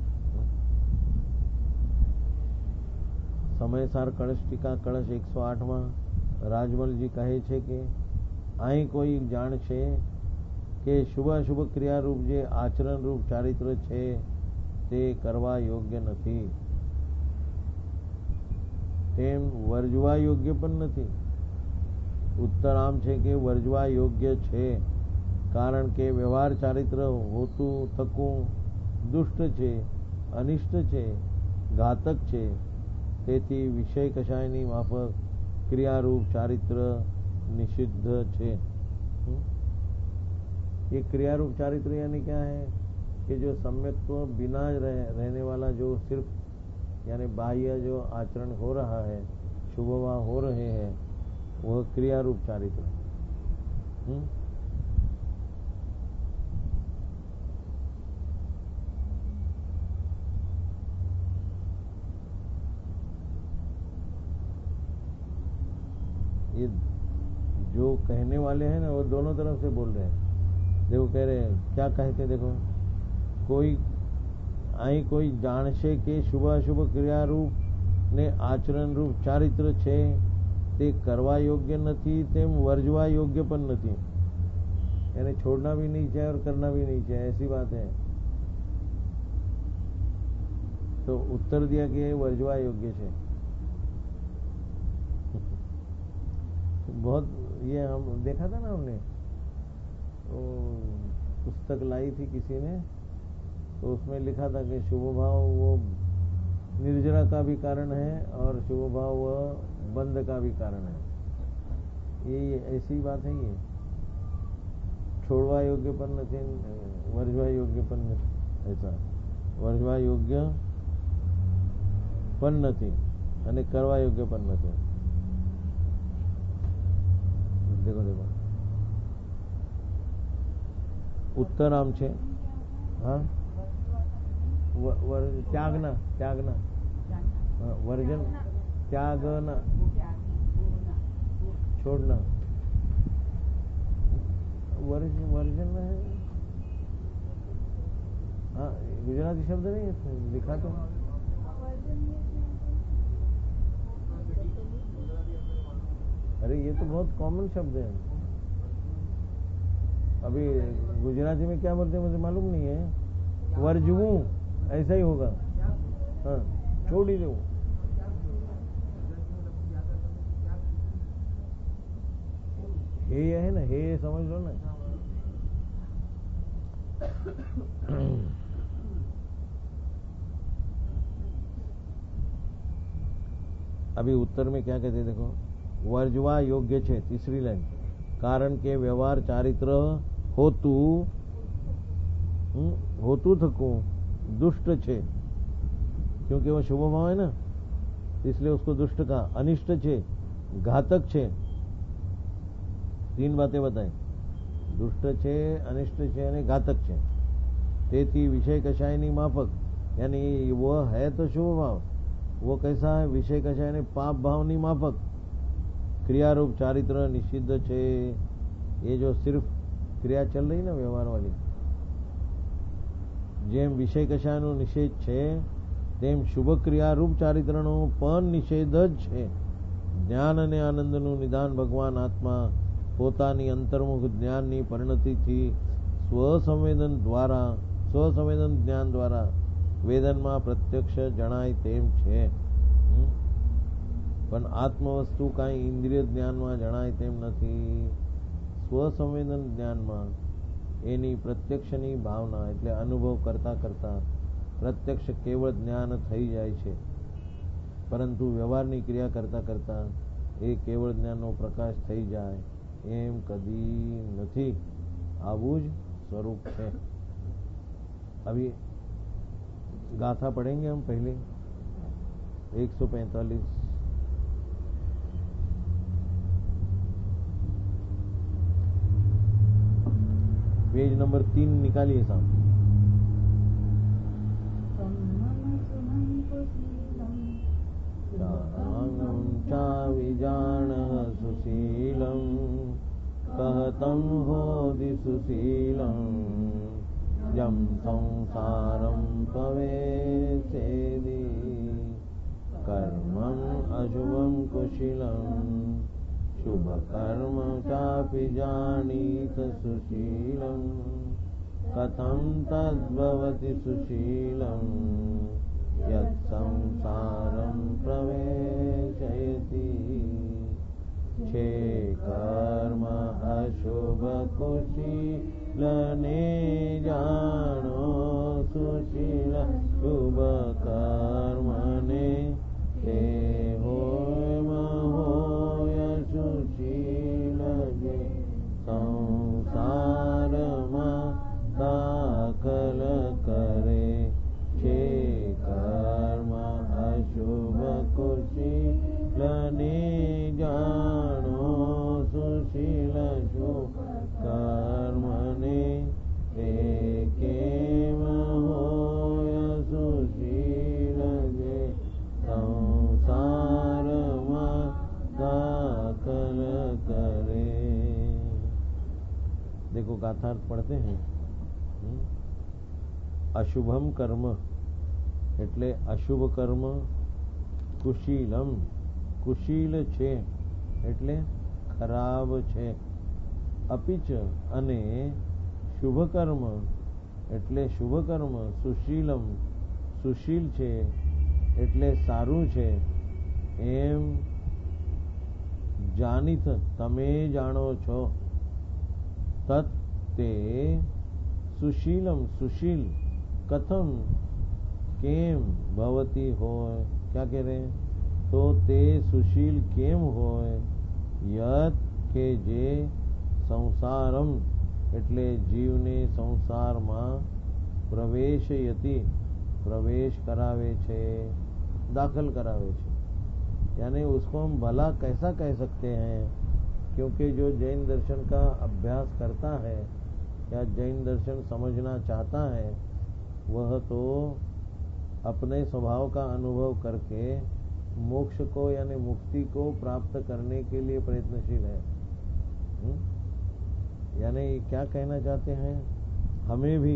સમયસાર કળશ ટીકા કળશ એકસો આઠમાં રાજમલજી કહે છે કે અહીં કોઈ જાણ છે કે શુભાશુભ ક્રિયારૂપ જે આચરણરૂપ ચારિત્ર છે તે કરવા યોગ્ય નથી, તેમ વર્જવા યોગ્ય પણ નથી। ઉત્તર આમ છે કે વર્જવા યોગ્ય છે, કારણ કે વ્યવહાર ચારિત્ર હોતું થકું દુષ્ટ છે, અનિષ્ટ છે, ઘાતક છે। તેથી વિષય કષાયની માફક ક્રિયારૂપ ચારિત્ર निषिद्ध छे। ये क्रियारूप चारित्र यानी क्या है कि जो सम्यक्त्व बिना रह, रहने वाला, जो सिर्फ यानी बाह्य जो आचरण हो रहा है, शुभवा हो रहे हैं, वह क्रियारूप चारित्र। हम्म ये जो कहने वाले हैं ना, वो दोनों तरफ से बोल रहे हैं। देखो कह रहे हैं, क्या कहते, देखो कोई અહીં કોઈ જાણશે કે શુભાશુભ ક્રિયારૂપ ને આચરણ રૂપ ચારિત્ર છે તે કરવા યોગ્ય નથી, તેમ વર્જવા યોગ્ય પણ નથી। यानी छोड़ना भी नहीं चाहिए और करना भी नहीं चाहिए, ऐसी बात है। तो उत्तर दिया कि वर्जवा योग्य है। बहुत ये हम देखा था ना, हमने वो पुस्तक लाई थी किसी ने, तो उसमें लिखा था कि शुभ भाव वो निर्जरा का भी कारण है और शुभ भाव वह बंध का भी कारण है। ये ऐसी बात है। ये छोड़वा योग्य पर नहीं, वर्जवा योग्य पर नहीं, ऐसा वर्जवा योग्य પણ નથી અને કરવા યોગ્ય પણ નથી। देखो देखो उत्तर आम છે। हाँ त्यागना त्यागना वर्जन त्यागना छोड़ना वर्ज वर्जन है। हाँ गुजराती शब्द नहीं है लिखा तो। अरे ये तो बहुत कॉमन शब्द है। अभी गुजराती में क्या बोलते हैं मुझे मालूम नहीं है। वर्जवू ऐसा ही होगा। हाँ छोड़ ही दो। हे है ना, हे समझ लो ना। अभी उत्तर में क्या कहते देखो, वर्जवा योग्य छे, तीसरी लाइन, कारण के व्यवहार चारित्र होतु होतु थकू दुष्ट छे, क्योंकि वो शुभ भाव है ना, इसलिए उसको दुष्ट का। अनिष्ट छे, घातक छे। तीन बातें बताई, दुष्ट छे, अनिष्ट छे અને घातक छे। તેથી विषय कषायनी माफक, यानी वो है तो शुभ भाव, वो कैसा है, विषय कषाय ने पाप भावनी माफक। क्रियारूप चारित्र निषिद्ध छे। ये जो सिर्फ क्रिया चल रही ना व्यवहार वाली, जेम विषय कषायનો નિષેધ છે તેમ શુભ ક્રિયારૂપ ચારિત્રનો પણ નિષેધ જ છે। જ્ઞાન અને આનંદનું નિદાન ભગવાન આત્મા પોતાની અંતર્મુખ જ્ઞાનની પરિણતિથી સ્વસંવેદન દ્વારા સ્વસંવેદન જ્ઞાન દ્વારા વેદનમાં પ્રત્યક્ષ જણાય તેમ છે। પણ આત્મવસ્તુ કાંઈ ઇન્દ્રિય જ્ઞાનમાં જણાય તેમ નથી। સ્વસંવેદન જ્ઞાનમાં એની પ્રત્યક્ષની ભાવના એટલે અનુભવ કરતા કરતા પ્રત્યક્ષ કેવળ જ્ઞાન થઈ જાય છે, પરંતુ વ્યવહારની ક્રિયા કરતા કરતા એ કેવળ જ્ઞાનનો પ્રકાશ થઈ જાય એમ કદી નથી। આવું જ સ્વરૂપ છે। अभी गाथा पढ़ेंगे हम पहले एक सौ पैंतालीस। पेज नंबर तीन निकालिए साहब। चा विजान सुशीलम कहतम होदि सुशीलम जम संसारम प्रवेशेदि कर्मं अशुभं कुशीलम शुभ कर्म चापि जानीत सुशीलम कथं तद्भवति सुशीलम यत् संसारं प्रवेशयति। छे कर्म अशुभ कुशील ने जानो सुशील शुभ कर्म ने ते होय महोय सुशील जे संसार मा दाखल करे। छे कर्म अशुभ कुशील ने जानो सुशील शुभ कर्म ने ते केम होय सुशील जे संसार मा दाखल करे। देखो गाथार्थ पढ़ते हैं। अशुभम कर्म એટલે અશુભ કર્મ, કુશીલમ કુશીલ છે એટલે ખરાબ છે, અપિચ અને શુભ કર્મ એટલે શુભ કર્મ સુશીલમ સુશીલ છે એટલે સારું છે એમ જાણીત તમે જાણો છો। તત ते सुशीलम सुशील कथम केम भवती होय। क्या कह रहे हैं? तो ते सुशील केम होय यत के जे संसारम એટલે જીવને સંસારમાં પ્રવેશયતિ प्रवेश करावे छे, दाखिल करावे छे। यानी उसको हम भला कैसा कह सकते हैं? क्योंकि जो जैन दर्शन का अभ्यास करता है या जैन दर्शन समझना चाहता है वह तो अपने स्वभाव का अनुभव करके मोक्ष को यानी मुक्ति को प्राप्त करने के लिए प्रयत्नशील है। हुँ? यानी क्या कहना चाहते हैं? हमें भी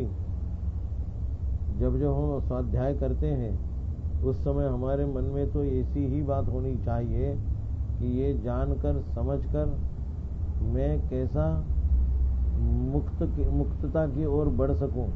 जब जब हम स्वाध्याय करते हैं उस समय हमारे मन में तो ऐसी ही बात होनी चाहिए कि ये जानकर समझकर मैं कैसा मुक्त मुक्तता की ओर बढ़ सकूं।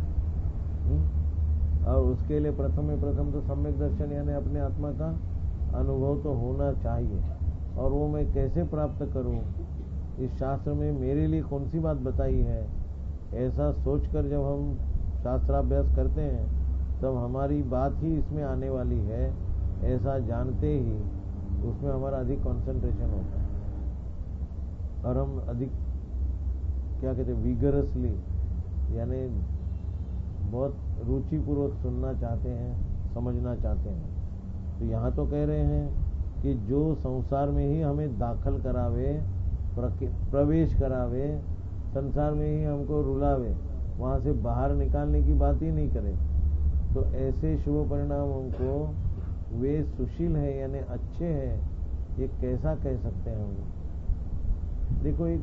और उसके लिए प्रथम में प्रथम तो सम्यक दर्शन यानी अपने आत्मा का अनुभव तो होना चाहिए। और वो मैं कैसे प्राप्त करूं? इस शास्त्र में मेरे लिए कौन सी बात बताई है? ऐसा सोचकर जब हम शास्त्राभ्यास करते हैं तब हमारी बात ही इसमें आने वाली है। ऐसा जानते ही उसमें हमारा अधिक कंसंट्रेशन होता है और हम अधिक क्या कहते हैं विगरसली यानी बहुत रुचिपूर्वक सुनना चाहते हैं, समझना चाहते हैं। तो यहाँ तो कह रहे हैं कि जो संसार में ही हमें दाखिल करावे, प्रवेश करावे, संसार में ही हमको रुलावे, वहां से बाहर निकालने की बात ही नहीं करे, तो ऐसे शुभ परिणामों को वे सुशील है यानी अच्छे हैं, ये कैसा कह सकते हैं हम? देखो एक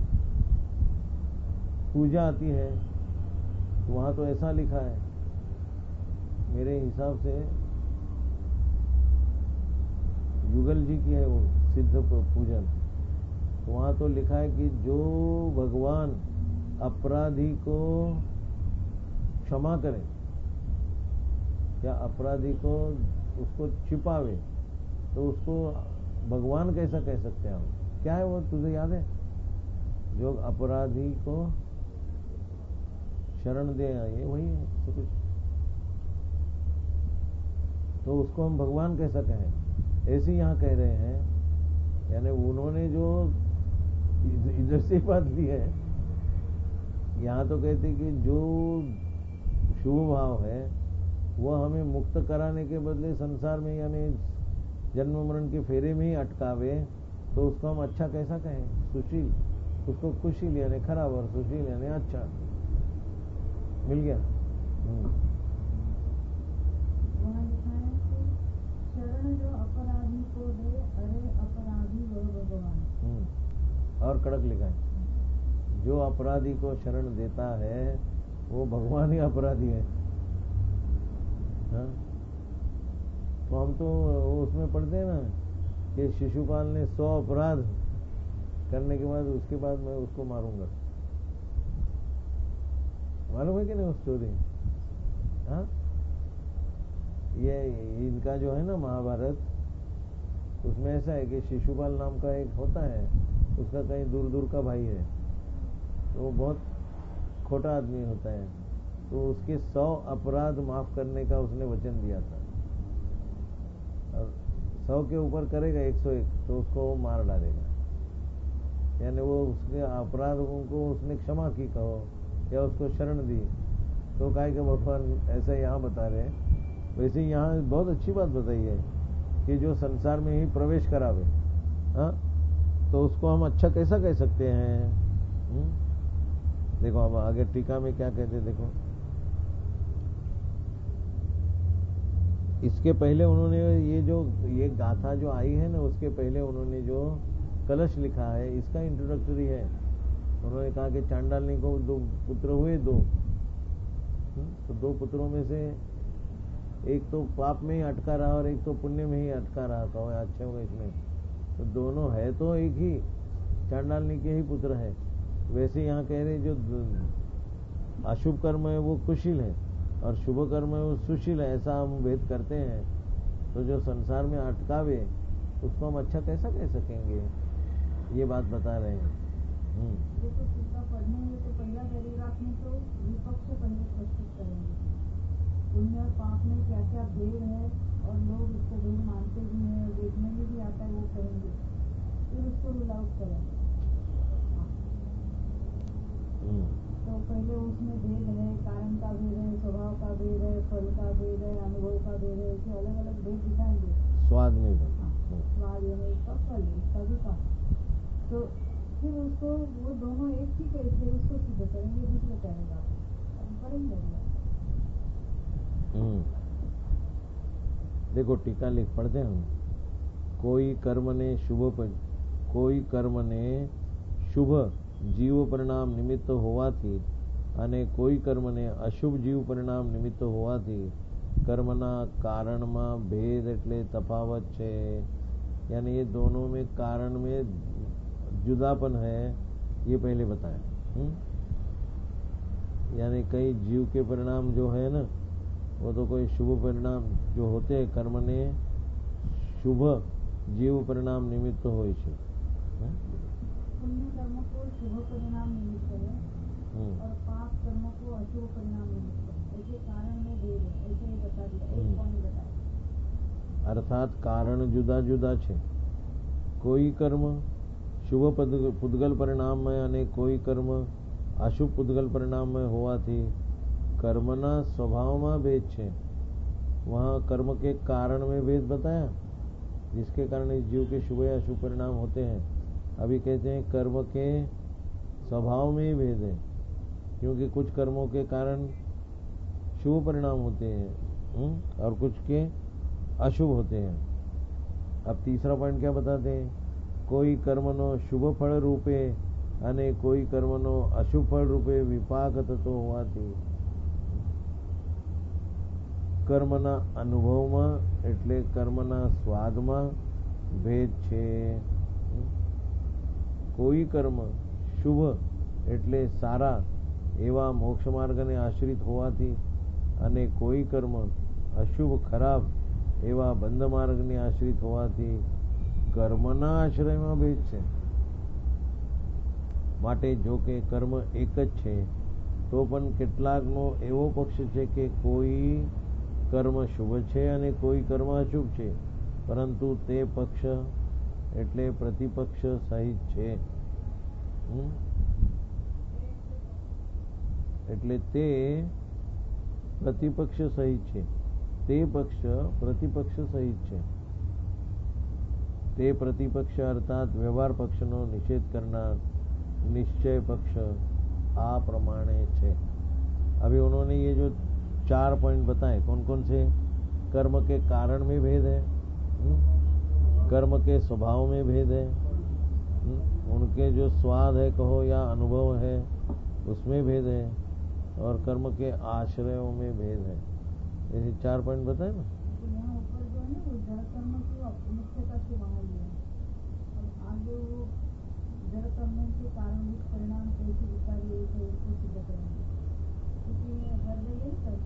पूजा आती है तो वहां तो ऐसा लिखा है, मेरे हिसाब से युगल जी की है वो सिद्ध पूजन, तो वहां तो लिखा है कि जो भगवान अपराधी को क्षमा करे या अपराधी को उसको छिपावे तो उसको भगवान कैसा कह सकते हैं हम? क्या है वो, तुझे याद है? जो अपराधी को शरण दे, ये वही है तो कुछ, तो उसको हम भगवान कैसा कहें? ऐसे यहाँ कह रहे हैं। यानी उन्होंने जो इधर से बात ली है, यहाँ तो कहते कि जो शुभ भाव है वह हमें मुक्त कराने के बदले संसार में यानी जन्म मरण के फेरे में ही अटकावे, तो उसको हम अच्छा कैसा कहें? सुशील। उसको कुशील यानी खराब और सुशील यानी अच्छा। मिल गया? वहाँ लिखा है कि शरण जो अपराधी को दे, अरे अपराधी वह भगवान। और कड़क लिखा है, जो अपराधी को शरण देता है वो भगवान ही अपराधी है। हाँ? तो हम तो उसमें पढ़ते हैं ना कि शिशुपाल ने सौ अपराध करने के बाद उसके बाद मैं उसको मारूंगा। मालूम है कि नहीं वो स्टोरी? हाँ, ये इनका जो है ना महाभारत, उसमें ऐसा है कि शिशुपाल नाम का एक होता है, उसका कहीं दूर दूर का भाई है, तो वो बहुत खोटा आदमी होता है, तो उसके सौ अपराध माफ करने का उसने वचन दिया था। और सौ के ऊपर करेगा एक सौ एक तो उसको वो मार डालेगा। यानी वो उसके अपराधों को उसने क्षमा की कहो या उसको शरण दी, तो कहे कि भगवान ऐसा यहाँ बता रहे हैं। वैसे यहाँ बहुत अच्छी बात बताई है कि जो संसार में ही प्रवेश करावे, हाँ, तो उसको हम अच्छा कैसा कह सकते हैं? हुँ? देखो अब आगे टीका में क्या कहते हैं, देखो इसके पहले उन्होंने ये जो ये गाथा जो आई है ना, उसके पहले उन्होंने जो कलश लिखा है इसका इंट्रोडक्टरी है। उन्होंने कहा कि चांडालनी को दो पुत्र हुए, दो तो दो पुत्रों में से एक तो पाप में ही अटका रहा और एक तो पुण्य में ही अटका रहा। कहो अच्छे होगा इसमें, तो दोनों है तो एक ही चांडालनी के ही पुत्र है। वैसे यहाँ कह रहे जो अशुभ कर्म है वो कुशील है और शुभ कर्म है वो सुशील है, ऐसा हम भेद करते हैं। तो जो संसार में अटकावे उसको हम अच्छा कैसा कह सकेंगे? ये बात बता रहे हैं। देखो टीका पढ़ने में तो पहला पैराग्राफ में क्या देव है और लोग उसको देव मानते भी हैं, देखने में भी आता है, वो कहेंगे, फिर उसको रूल आउट करेंगे। हाँ। हम्म, तो पहले उसमें भेद है, कारण का भेद है, स्वभाव का भेद है, फल का भेद है, अनुभव का भेद है, ऐसे अलग अलग भेद दिखाएंगे। स्वाद में भी। हाँ, हम्म, स्वाद यानी इसका फल, इसका भी काम। तो फिर उसको वो दोनों एक ही कैसे उसको सिद्ध करेंगे, दूसरे कहेगा अब करेंगे। हम्म। देखो टीका लिख पढ़ते हैं हम। कोई कर्म ने शुभ प- कोई कर्म ने શુભ જીવ પરિણામ નિમિત્ત હોવાથી અને કોઈ કર્મને અશુભ જીવ પરિણામ નિમિત્ત હોવાથી કર્મના કારણમાં ભેદ એટલે તફાવત છે। यानी ये दोनों में कारण में जुदापन है, ये पहले बताया। हम्म? यानी कई जीव के परिणाम जो है ना, वो तो कोई शुभ परिणाम जो होते हैं कर्म ने शुभ जीव परिणाम निमित्त हो छे। पुण्य कर्म को शुभ परिणाम निमित्त है और पाप कर्म को अशुभ परिणाम निमित्त है, ऐसे कारण में भेद है, ऐसे ही बता दिया, एक पॉइंट बताया। अर्थात कारण जुदा जुदा छे। कोई कर्म શુભ પૂદગલ પરિણામમાં અને કોઈ કર્મ અશુભ પૂદગલ પરિણામમાં હોવાથી કર્મના સ્વભાવમાં ભેદ છે। वहाँ कर्म के कारण में भेद बताया, जिसके कारण इस जीव के शुभ या अशुभ परिणाम होते हैं। अभी कहते हैं कर्म के स्वभाव में ही भेद है, क्योंकि कुछ कर्मों के कारण शुभ परिणाम होते हैं और कुछ के अशुभ होते हैं। अब तीसरा पॉइंट क्या बताते हैं? કોઈ કર્મનો શુભ ફળ રૂપે અને કોઈ કર્મનો અશુભ ફળ રૂપે વિપાક થતો હોવાથી કર્મના અનુભવમાં એટલે કર્મના સ્વાદમાં ભેદ છે। કોઈ કર્મ શુભ એટલે સારા એવા મોક્ષ માર્ગને આશ્રિત હોવાથી અને કોઈ કર્મ અશુભ ખરાબ એવા બંધ માર્ગને આશ્રિત હોવાથી કર્મના આશ્રયમાં ભેદ છે। માટે જો કે કર્મ એક જ છે, તો પણ કેટલાકનો એવો પક્ષ છે કે કોઈ કર્મ શુભ છે અને કોઈ કર્મ અશુભ છે, પરંતુ તે પક્ષ એટલે પ્રતિપક્ષ સહિત છે। એટલે તે પ્રતિપક્ષ સહિત છે, તે પક્ષ પ્રતિપક્ષ સહિત છે। તે प्रतिपक्ष अर्थात व्यवहार पक्षનો નિષેધ करनार निश्चय पक्ष आ प्रमाणे છે। अभी उन्होंने ये जो चार पॉइंट बताए, कौन कौन से? कर्म के कारण में भेद है, कर्म के स्वभाव में भेद है, उनके जो स्वाद है कहो या अनुभव है उसमें भेद है, और कर्म के आश्रयों में भेद है। ऐसे चार पॉइंट बताए ना। यहाँ ऊपर जो है ना वो जड़ कर्म को मुख्यता से वहाँ लिया, और आगे वो जड़ कर्म के कारणभूत परिणाम कैसे विचार उसको सिद्ध करेंगे, क्योंकि हर जगह सर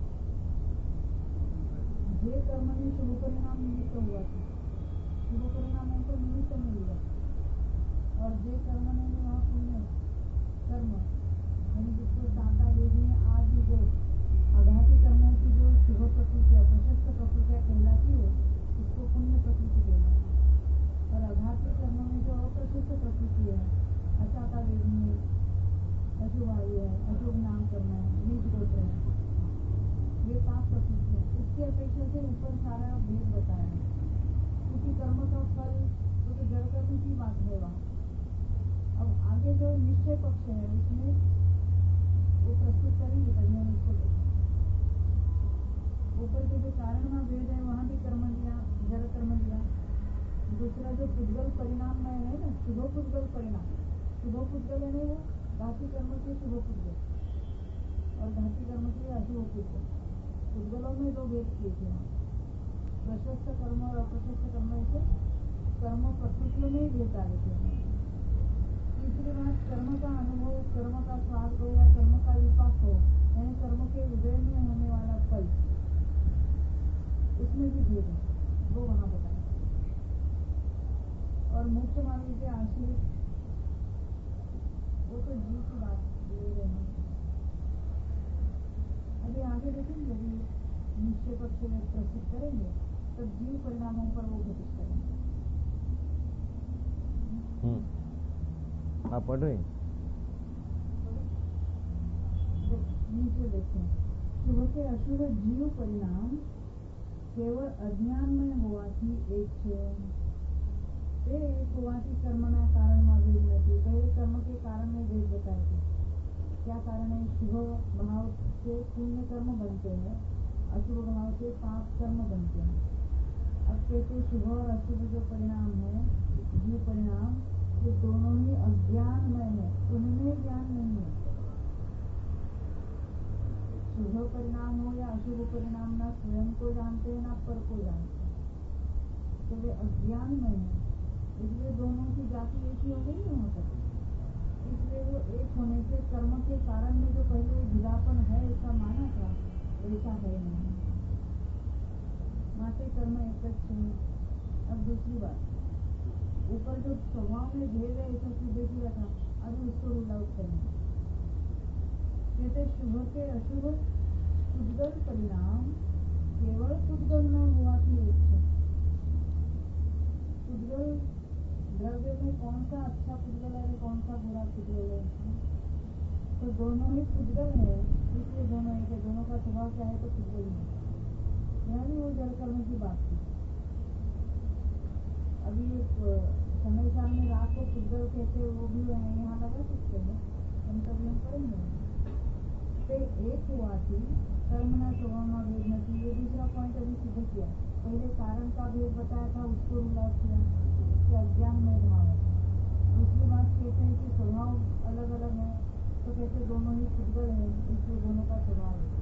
जे कर्म ने शुभ परिणाम निमित्त हुआ था, शुभ परिणामों को निमित्त में लिया, और जे कर्म ने वहाँ पुण्य कर्म यानी जिसको दाता देवी आदि जो आघाती कर्मों की जो शुभ प्रकृतियाँ प्रशस्त प्रकृतियाँ कहलाती है उसको पुण्य प्रकृति कहलाती है, और आघाती कर्मों में जो अप्रशस्त प्रकृति है, अचाता वेदनी है, अशुभ आयु है, अशुभ नाम करना है, नीच गोत्र है, ये पाप प्रकृति है। उसकी अपेक्षा से ऊपर सारा भेद बताया है, क्योंकि कर्म का फल तो, तो जड़ कर्म की बात है वहाँ। अब आगे जो निश्चय पक्ष है उसमें वो प्रस्तुत करेंगे, तभी हम उसको देखें। ऊपर के जो कारण में भेद है वहाँ भी कर्म लिया, जड़ कर्म लिया। दूसरा जो पुद्गल परिणाम में है ना, शुभ पुद्गल परिणाम, शुभ पुद्गल है वो घाती कर्म के शुभ पुद्गल और घाती कर्म के अशुभ पुद्गल। पुद्गलों में दो भेद किए थे वहाँ, प्रशस्त कर्म और अप्रशस्त कर्म, ऐसे कर्म प्रकृतियों में ही भेद डाले थे। तीसरी बात, कर्म का अनुभव, कर्म का स्वाद हो या कर्म का विपाक हो, यानी कर्म के हृदय में होने वाला फल, उसमें भी भेद है, वो वहाँ बताया। और मुख्य मार्ग के आश्रित वो तो जीव की बात ले रहे हैं। अभी आगे देखेंगे, अभी निश्चय पक्ष में प्रस्तुत करेंगे तब जीव परिणामों पर वो घटित करेंगे। हम्म आप पढ़ रहे हैं? नीचे देखें, शुभ के अશુभ जीव परिणाम केवल अज्ञान में होवाથી એક છે તે એક હોવાથી કર્મના કારણમાં ભેદ નથી। पहले कर्म के कारण में भेद बताए थे। क्या कारण है? शुभ भाव से पुण्य कर्म बनते हैं, अशुभ भाव से पाप कर्म बनते हैं। अब कहते शुभ और अशुभ जो परिणाम है जीव परिणाम, ये दोनों ही अज्ञान में है, उनमें ज्ञान नहीं है। शुभ परिणाम हो या अशुभ परिणाम ना स्वयं को जानते हैं ना पर को जानते हैं, तो वे अज्ञान में है, इसलिए दोनों की जाति एक ही हो गई नहीं हो सकती। इसलिए वो एक होने से कर्म के कारण में जो पहले जुदापन है ऐसा माना था वैसा है नहीं, माते कर्म एक है। अब दूसरी बात, ऊपर जो स्वभाव में भेद है ऐसा सिद्ध किया था, अभी उसको रूल आउट करेंगे। कहते शुभ के अशुभ पुद्गल परिणाम केवल पुद्गल में हुआ कि एक है। पुद्गल द्रव्य में कौन सा अच्छा पुद्गल है कौन सा बुरा पुद्गल है, तो दोनों ही पुद्गल है, इसलिए दोनों एक है। दोनों का स्वभाव क्या है तो पुद्गल ही है। यहाँ भी वो जल कर्म की बात थी। अभी एक समय साल में रात को पुद्गल कहते वो भी यहाँ लगा सकते हैं, हम कभी हम पढ़ेंगे। एक हुआ थी कर्मना स्वभावना भेद नहीं, ये दूसरा पॉइंट अभी सिद्ध किया। पहले कारण का भेद बताया था, उसको रूल आउट किया कि अज्ञान में भाव है। दूसरी बात कहते हैं कि स्वभाव अलग अलग है, तो कहते दोनों ही पुद्गल है, इसलिए दोनों का स्वभाव है।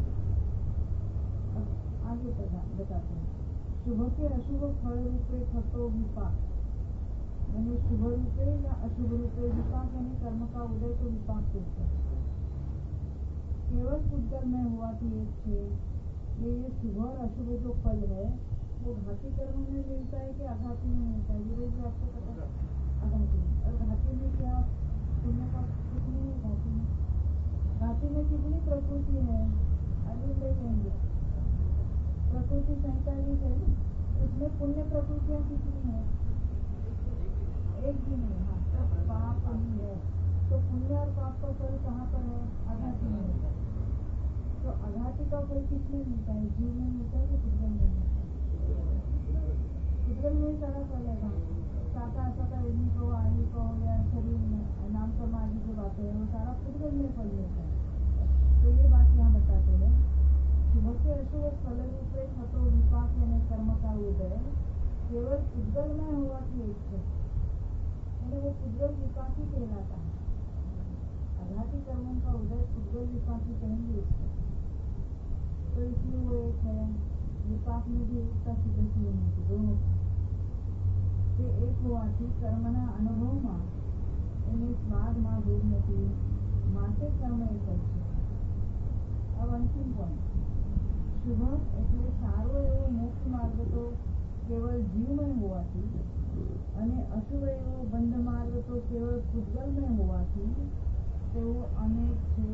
अब आगे बताते हैं, शुभ के अशुभ फल रूपे थतो विपाक, यानी शुभ रूपे या अशुभ रूपे विपाक, यानी कर्म का उदय को विपाक कहते हैं। केवल पुद्गल में हुआ कि एक थे। ये शुभ और अशुभ जो फल है वो घाती कर्म में मिलता है कि आघाती में मिलता है? ये भी आपको पता है, आघाती में। और घाती में क्या पुण्य का कितनी है? घाती में घाती में कितनी प्रकृति है? अभी देखेंगे, प्रकृति सैंतालीस है ना, उसमें पुण्य प्रकृतियाँ कितनी है? एक भी नहीं। हाँ, सब पाप ही है। तो पुण्य और पाप का फल कहाँ पर है? आघाती में। तो आघाती का फल किसमें मिलता है? जीव में मिलता है कि पुद्गल में मिलता है? पुद्गल में सारा फल है। साता असाता वेदनी कहो, आयु कहो या शरीर में नाम कर्म आदि जो बातें हैं वो सारा पुद्गल में फल मिलता है। तो ये बात यहाँ बताते हैं, शुभ के अशुभ फल रूपे थतो विपाक यानी कर्म का उदय केवल पुद्गल में हुआ कि एक है, यानी वो पुद्गल विपाकी कहलाता है। आघाती कर्मों का उदय पुद्गल विपाकी कहेंगे उसको, तो इसलिए वो एक है। विपाक में भी एकता सिद्ध की होनी थी दोनों की। एक हुआ थी कर्मना अनुभव में एनी स्वाद में भेद नहीं, माटे कर्म एक है। अब अंतिम पॉइंट, शुभ એટલે સારો એવો મોક્ષ માર્ગ તો કેવળ જીવમય હોવાથી અને અશુભ એવો બંધ માર્ગ તો કેવળ પુદ્ગલમય હોવાથી તેઓ અનેક છે।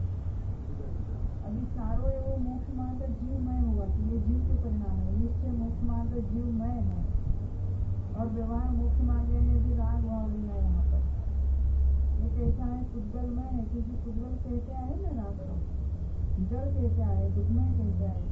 अभी सारो एवं मोक्ष मार्ग जीवमय हुआ कि ये जीव के परिणाम है। निश्चय मोक्ष मार्ग जीवमय है और व्यवहार मोक्ष मार्ग में भी राग भाव लेना है। यहाँ पर ये कैसा है? पुद्गलमय है, क्योंकि पुद्गल कहते आए ना राग को, जड़ कहते आए, दुखमय कहते आए।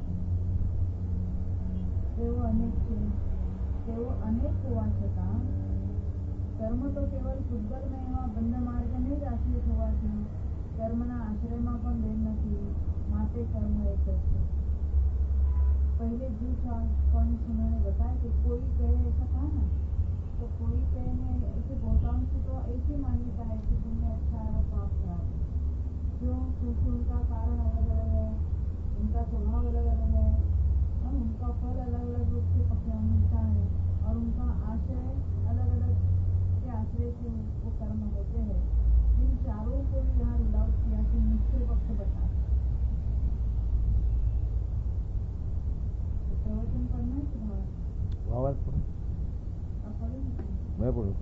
तेवो अनेक છે, તેઓ અનેક હોવા છતાં કર્મ તો કેવલ પુદ્ગલમય એવા બંધ માર્ગને જ આશ્રિત હોવાથી कर्मना आश्रयમાં પણ ભેદ નથી, माटे कर्म एक है। पहले जो पॉइंट उन्होंने बताया कि कोई कहे ऐसा कहा ना, तो कोई कहे ऐसे बहुतांश तो ऐसी मान्यता है कि पुण्य अच्छा है और पाप खराब है। क्यों? क्योंकि उनका कारण अलग अलग है, उनका स्वभाव अलग अलग है और उनका फल अलग अलग रूप से मिलता है और उनका आश्रय अलग अलग के आश्रय से वो कर्म होते हैं। इन चारों को भी यहाँ रूल आउट किया कि निश्चय पक्ष बता। तो प्रवचन पढ़ना है कि भावार्थ? भावार्थ पढ़ो। आप पढ़ेंगे? मैं पढ़ूँ?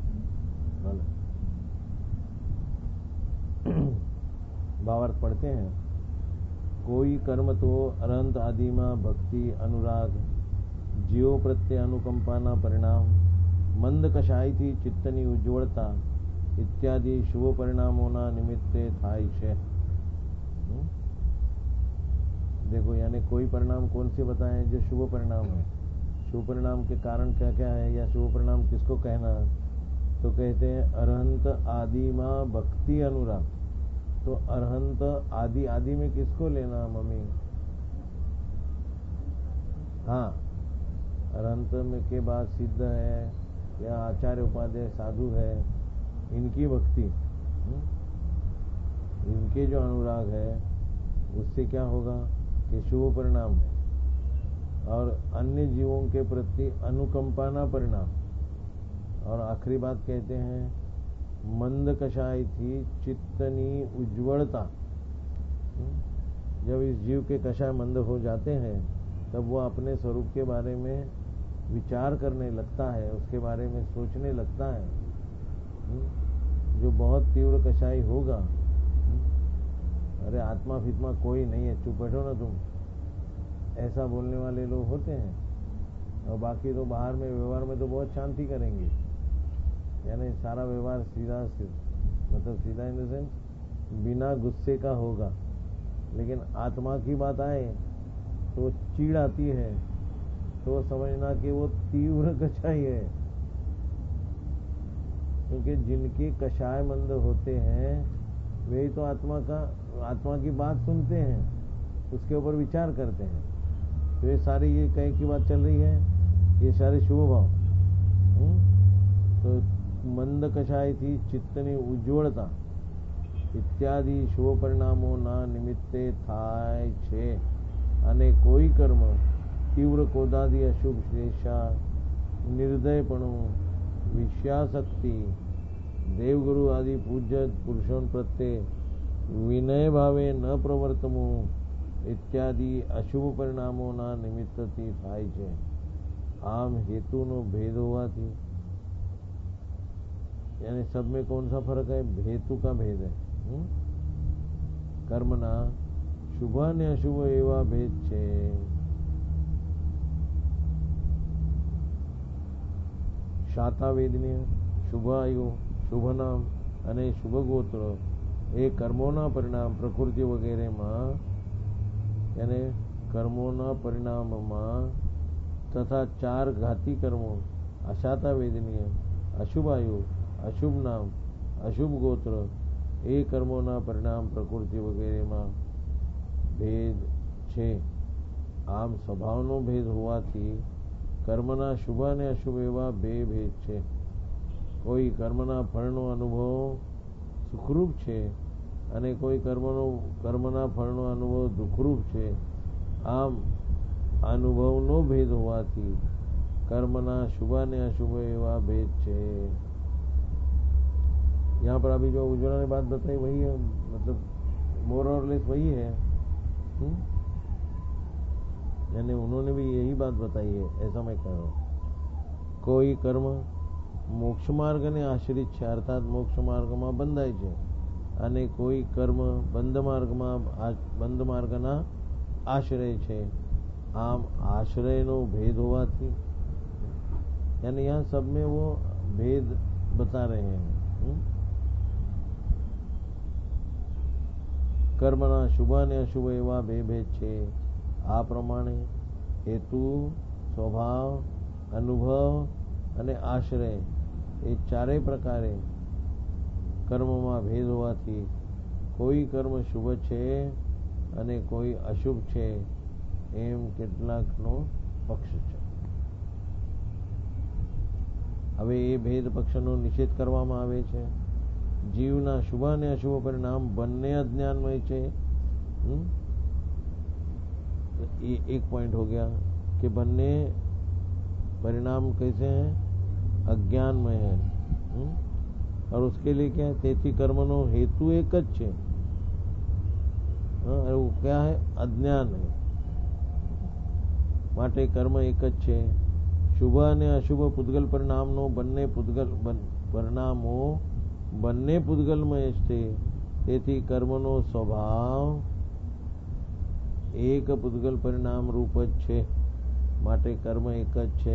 भावार्थ पढ़ते हैं। કોઈ કર્મ તો અનંત આદિમાં ભક્તિ અનુરાગ જીવો પ્રત્યે અનુકંપાના પરિણામ મંદ કશાયથી ચિત્તની ઉજ્જવળતા इत्यादि शुभ परिणामों निमित्ते थाय छे। देखो यानी कोई परिणाम कौन से बताएं जो शुभ परिणाम है। शुभ परिणाम के कारण क्या क्या है या शुभ परिणाम किसको कहना, तो कहते हैं अरहंत आदि मां भक्ति अनुराग। तो अरहंत आदि आदि में किसको लेना मम्मी? हाँ, अरहंत में के बाद सिद्ध है या आचार्य उपाध्याय साधु है, इनकी भक्ति, इनके जो अनुराग है उससे क्या होगा कि शुभ परिणाम है। और अन्य जीवों के प्रति अनुकंपाना परिणाम। और आखिरी बात कहते हैं मंद कषाय थी चित्तनी उज्ज्वलता। जब इस जीव के कषाय मंद हो जाते हैं तब वो अपने स्वरूप के बारे में विचार करने लगता है, उसके बारे में सोचने लगता है। जो बहुत तीव्र कषाय होगा, अरे आत्मा फित्मा कोई नहीं है, चुप बैठो ना तुम, ऐसा बोलने वाले लोग होते हैं। और बाकी तो बाहर में व्यवहार में तो बहुत शांति करेंगे, यानी सारा व्यवहार सीधा मतलब सीधा इन द सेंस बिना गुस्से का होगा। लेकिन आत्मा की बात आए तो चीड़ आती है तो समझना कि वो तीव्र कषाय है। क्योंकि जिनके कषाय मंद होते हैं वही तो आत्मा का आत्मा की बात सुनते हैं, उसके ऊपर विचार करते हैं। तो ये सारी ये कहीं की बात चल रही है, ये सारे शुभ भाव। तो मंद कषाय थी चित्तनी उज्ज्वलता इत्यादि शुभ परिणामों ना निमित्ते थाय छे। અને કોઈ કર્મ तीव्र क्रोधादि अशुभ श्लेषा निर्दयपणु विषयाशक्ति देवगुरु आदि पूज्य पुरुषों प्रत्ये विनय भावे न प्रवर्तमु इत्यादि अशुभ परिणामों ना निमित्तથી થાય છે। आम हेतुનો भेद होवाથી, यानी सब में कौन सा फर्क है? हेतु का भेद है। हुँ? कर्मना शुभ ने अशुभ एवा भेद छे। શાતાવેદનીય શુભ આયુ શુભ નામ અને શુભ ગોત્ર એ કર્મોના પરિણામ પ્રકૃતિ વગેરેમાં, यानी કર્મોના પરિણામમાં તથા ચાર ઘાતી કર્મો અશાતાવેદનીય અશુભ આયુ અશુભ નામ અશુભ ગોત્ર એ કર્મોના પરિણામ પ્રકૃતિ વગેરેમાં ભેદ છે। આમ સ્વભાવનો ભેદ હોવાથી કર્મના શુભ અને અશુભ એવા બે ભેદ છે। કોઈ કર્મના ફળનો અનુભવ સુખરૂપ છે અને કોઈ કર્મનો કર્મના ફળનો અનુભવ દુઃખરૂપ છે। આમ અનુભવનો ભેદ હોવાથી કર્મના શુભ અને અશુભ એવા भेद છે। यहाँ पर अभी जो उज्ज्वला ने बात बताई वही है, मतलब मोर और लेस वही है। हुँ? यानी उन्होंने भी यही बात बताई है, ऐसा मैं कह रहा हूँ। कोई कर्म मोक्ष मार्ग ने आश्रित છે, अर्थात मोक्ष मार्गમાં બંધાય છે, અને કોઈ કર્મ બંધ માર્ગમાં બંધ માર્ગના આશ્રય છે। આમ આશ્રયનો भेद હોવાથી, यानी यहाँ सब में वो भेद बता रहे हैं। हुँ? કર્મના શુભ અને અશુભ એવા બે ભેદ છે। આ પ્રમાણે હેતુ, સ્વભાવ, અનુભવ અને આશ્રય એ ચારેય પ્રકારે કર્મમાં ભેદ હોવાથી કોઈ કર્મ શુભ છે અને કોઈ અશુભ છે એમ કેટલાકનો પક્ષ છે। હવે એ ભેદ પક્ષનો નિષેધ કરવામાં આવે છે। જીવના શુભ અને અશુભ પરિણામ બંને અજ્ઞાનમય છે। ये एक पॉइंट हो गया कि બંને परिणाम कैसे हैं? अज्ञानमय है। और उसके लिए क्या है? તેથી કર્મનો हेतु एक જ છે, और वो क्या है? अज्ञान है। માટે કર્મ એક જ છે। શુભ અને અશુભ પૂતગલ પરિણામનો બંને પૂતગલ પરિણામો બંને પૂતગલમય છે। તેથી કર્મનો સ્વભાવ એક પૂતગલ પરિણામ રૂપ જ છે, માટે કર્મ એક જ છે।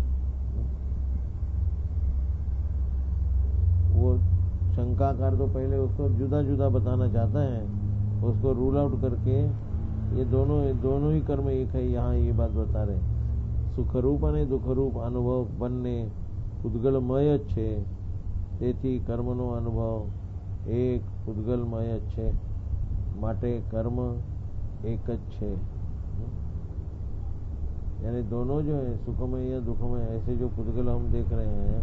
वो शंकाकार तो पहले उसको जुदा जुदा बताना चाहता है, उसको रूल आउट करके ये दोनों दोनों ही कर्म एक है, यहाँ ये बात बता रहे। सुखरूप અને દુઃખરૂપ અનુભવ બંને પૂતગલમય જ છે, તેથી કર્મનો અનુભવ એક પૂતગલમય જ છે, માટે कर्म एक જ છે। यानी दोनों जो है सुखमय या दुखमय, ऐसे जो पूतगल हम देख रहे हैं,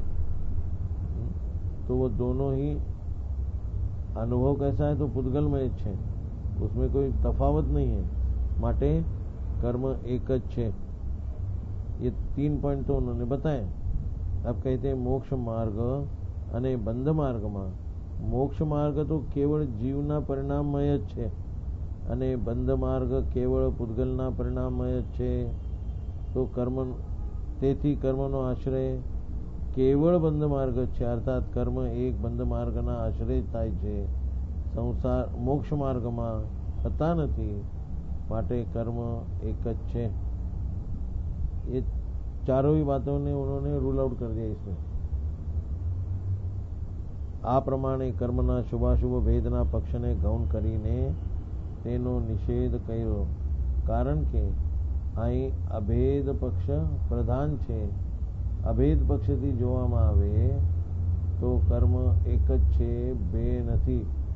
तो वो दोनों ही अनुभव कैसा है, तो पूतगलमय है, उसमें कोई तफावत नहीं है, माटे कर्म एक જ છે। ये तीन पॉइंट तो उन्होंने बताए। अब कहते हैं मोक्ष मार्ग अने बंध मार्ग में, मोक्ष मार्ग तो केवल जीवना परिणाममय જ છે અને બંધ માર્ગ કેવળ પૂતગલના પરિણામમય જ છે। તો કર્મ તેથી કર્મનો આશ્રય કેવળ બંધ માર્ગ જ છે, અર્થાત કર્મ એક બંધ માર્ગના આશ્રય થાય છે, સંસાર મોક્ષ માર્ગમાં થતા નથી, માટે કર્म एक જ છે। ये चारों ही बातों ने उन्होंने रूल आउट कर दिया इसमें। आ प्रमाणे कर्मना शुभाशुभ भेदना पक्षने गौण करीने तेनो निषेध कर्यो, कारण के અહીં અભેદ પક્ષ પ્રધાન છે। અભેદ પક્ષથી જોવામાં આવે તો કર્મ એક જ છે, બે નથી।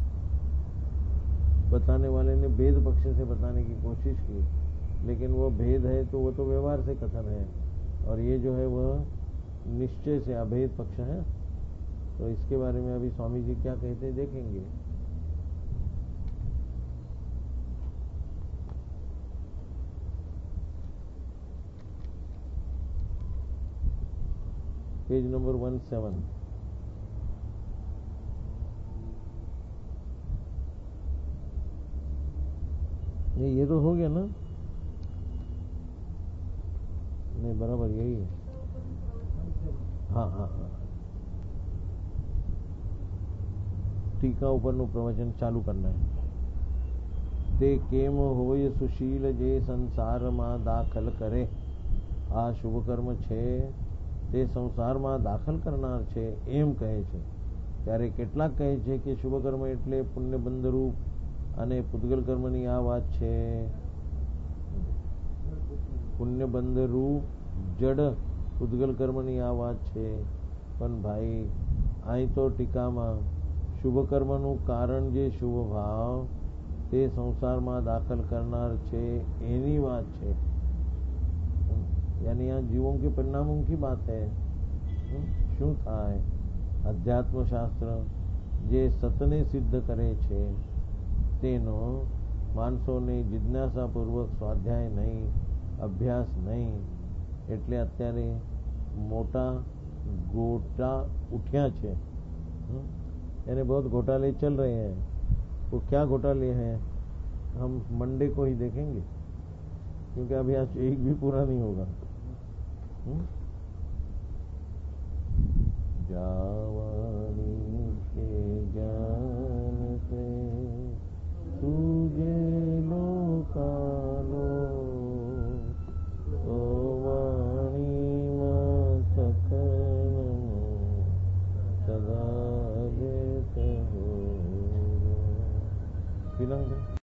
बताने वाले ने भेद पक्ष से बताने की कोशिश की, लेकिन वो भेद है तो वो तो व्यवहार से कथन है, और ये जो है वह निश्चय से अभेद पक्ष है। तो इसके बारे में अभी स्वामी जी क्या कहते हैं देखेंगे। Page number one seven. ये ये तो हो गया ना, नहीं बराबर यही है। हाँ हाँ हाँ, टीका उपरનું પ્રવચન ચાલુ કરना है। તે કેમ હોય સુશીલ જે સંસારમાં દાખલ કરે, આ શુભ કર્મ છે તે સંસારમાં દાખલ કરનાર છે એમ કહે છે। ત્યારે કેટલાક કહે છે કે શુભ કર્મ એટલે પુણ્યબંધ રૂપ અને પૂતગલ કર્મની આ વાત છે। પુણ્યબંધ રૂપ જડ પૂતગલ કર્મની આ વાત છે, પણ ભાઈ અહીં તો ટીકામાં શુભ કર્મનું કારણ જે શુભ ભાવ તે સંસારમાં દાખલ કરનાર છે એની વાત છે। यानी यहाँ जीवों के परिणामों की बात है। શું થાય? અધ્યાત્મ શાસ્ત્ર જે સતને સિદ્ધ કરે છે તેનો માણસોને જિજ્ઞાસાપૂર્વક સ્વાધ્યાય નહીં, અભ્યાસ નહીં, એટલે અત્યારે મોટા गोटा उठिया छे। यानी बहुत घोटाले चल रहे हैं। वो क्या घोटाले हैं हम मंडे को ही देखेंगे, क्योंकि अभी आज एक भी पूरा नहीं होगा। जावानी के ज्ञान से सूझे लोकालो, तो वाणी में सखन सदा देते हो।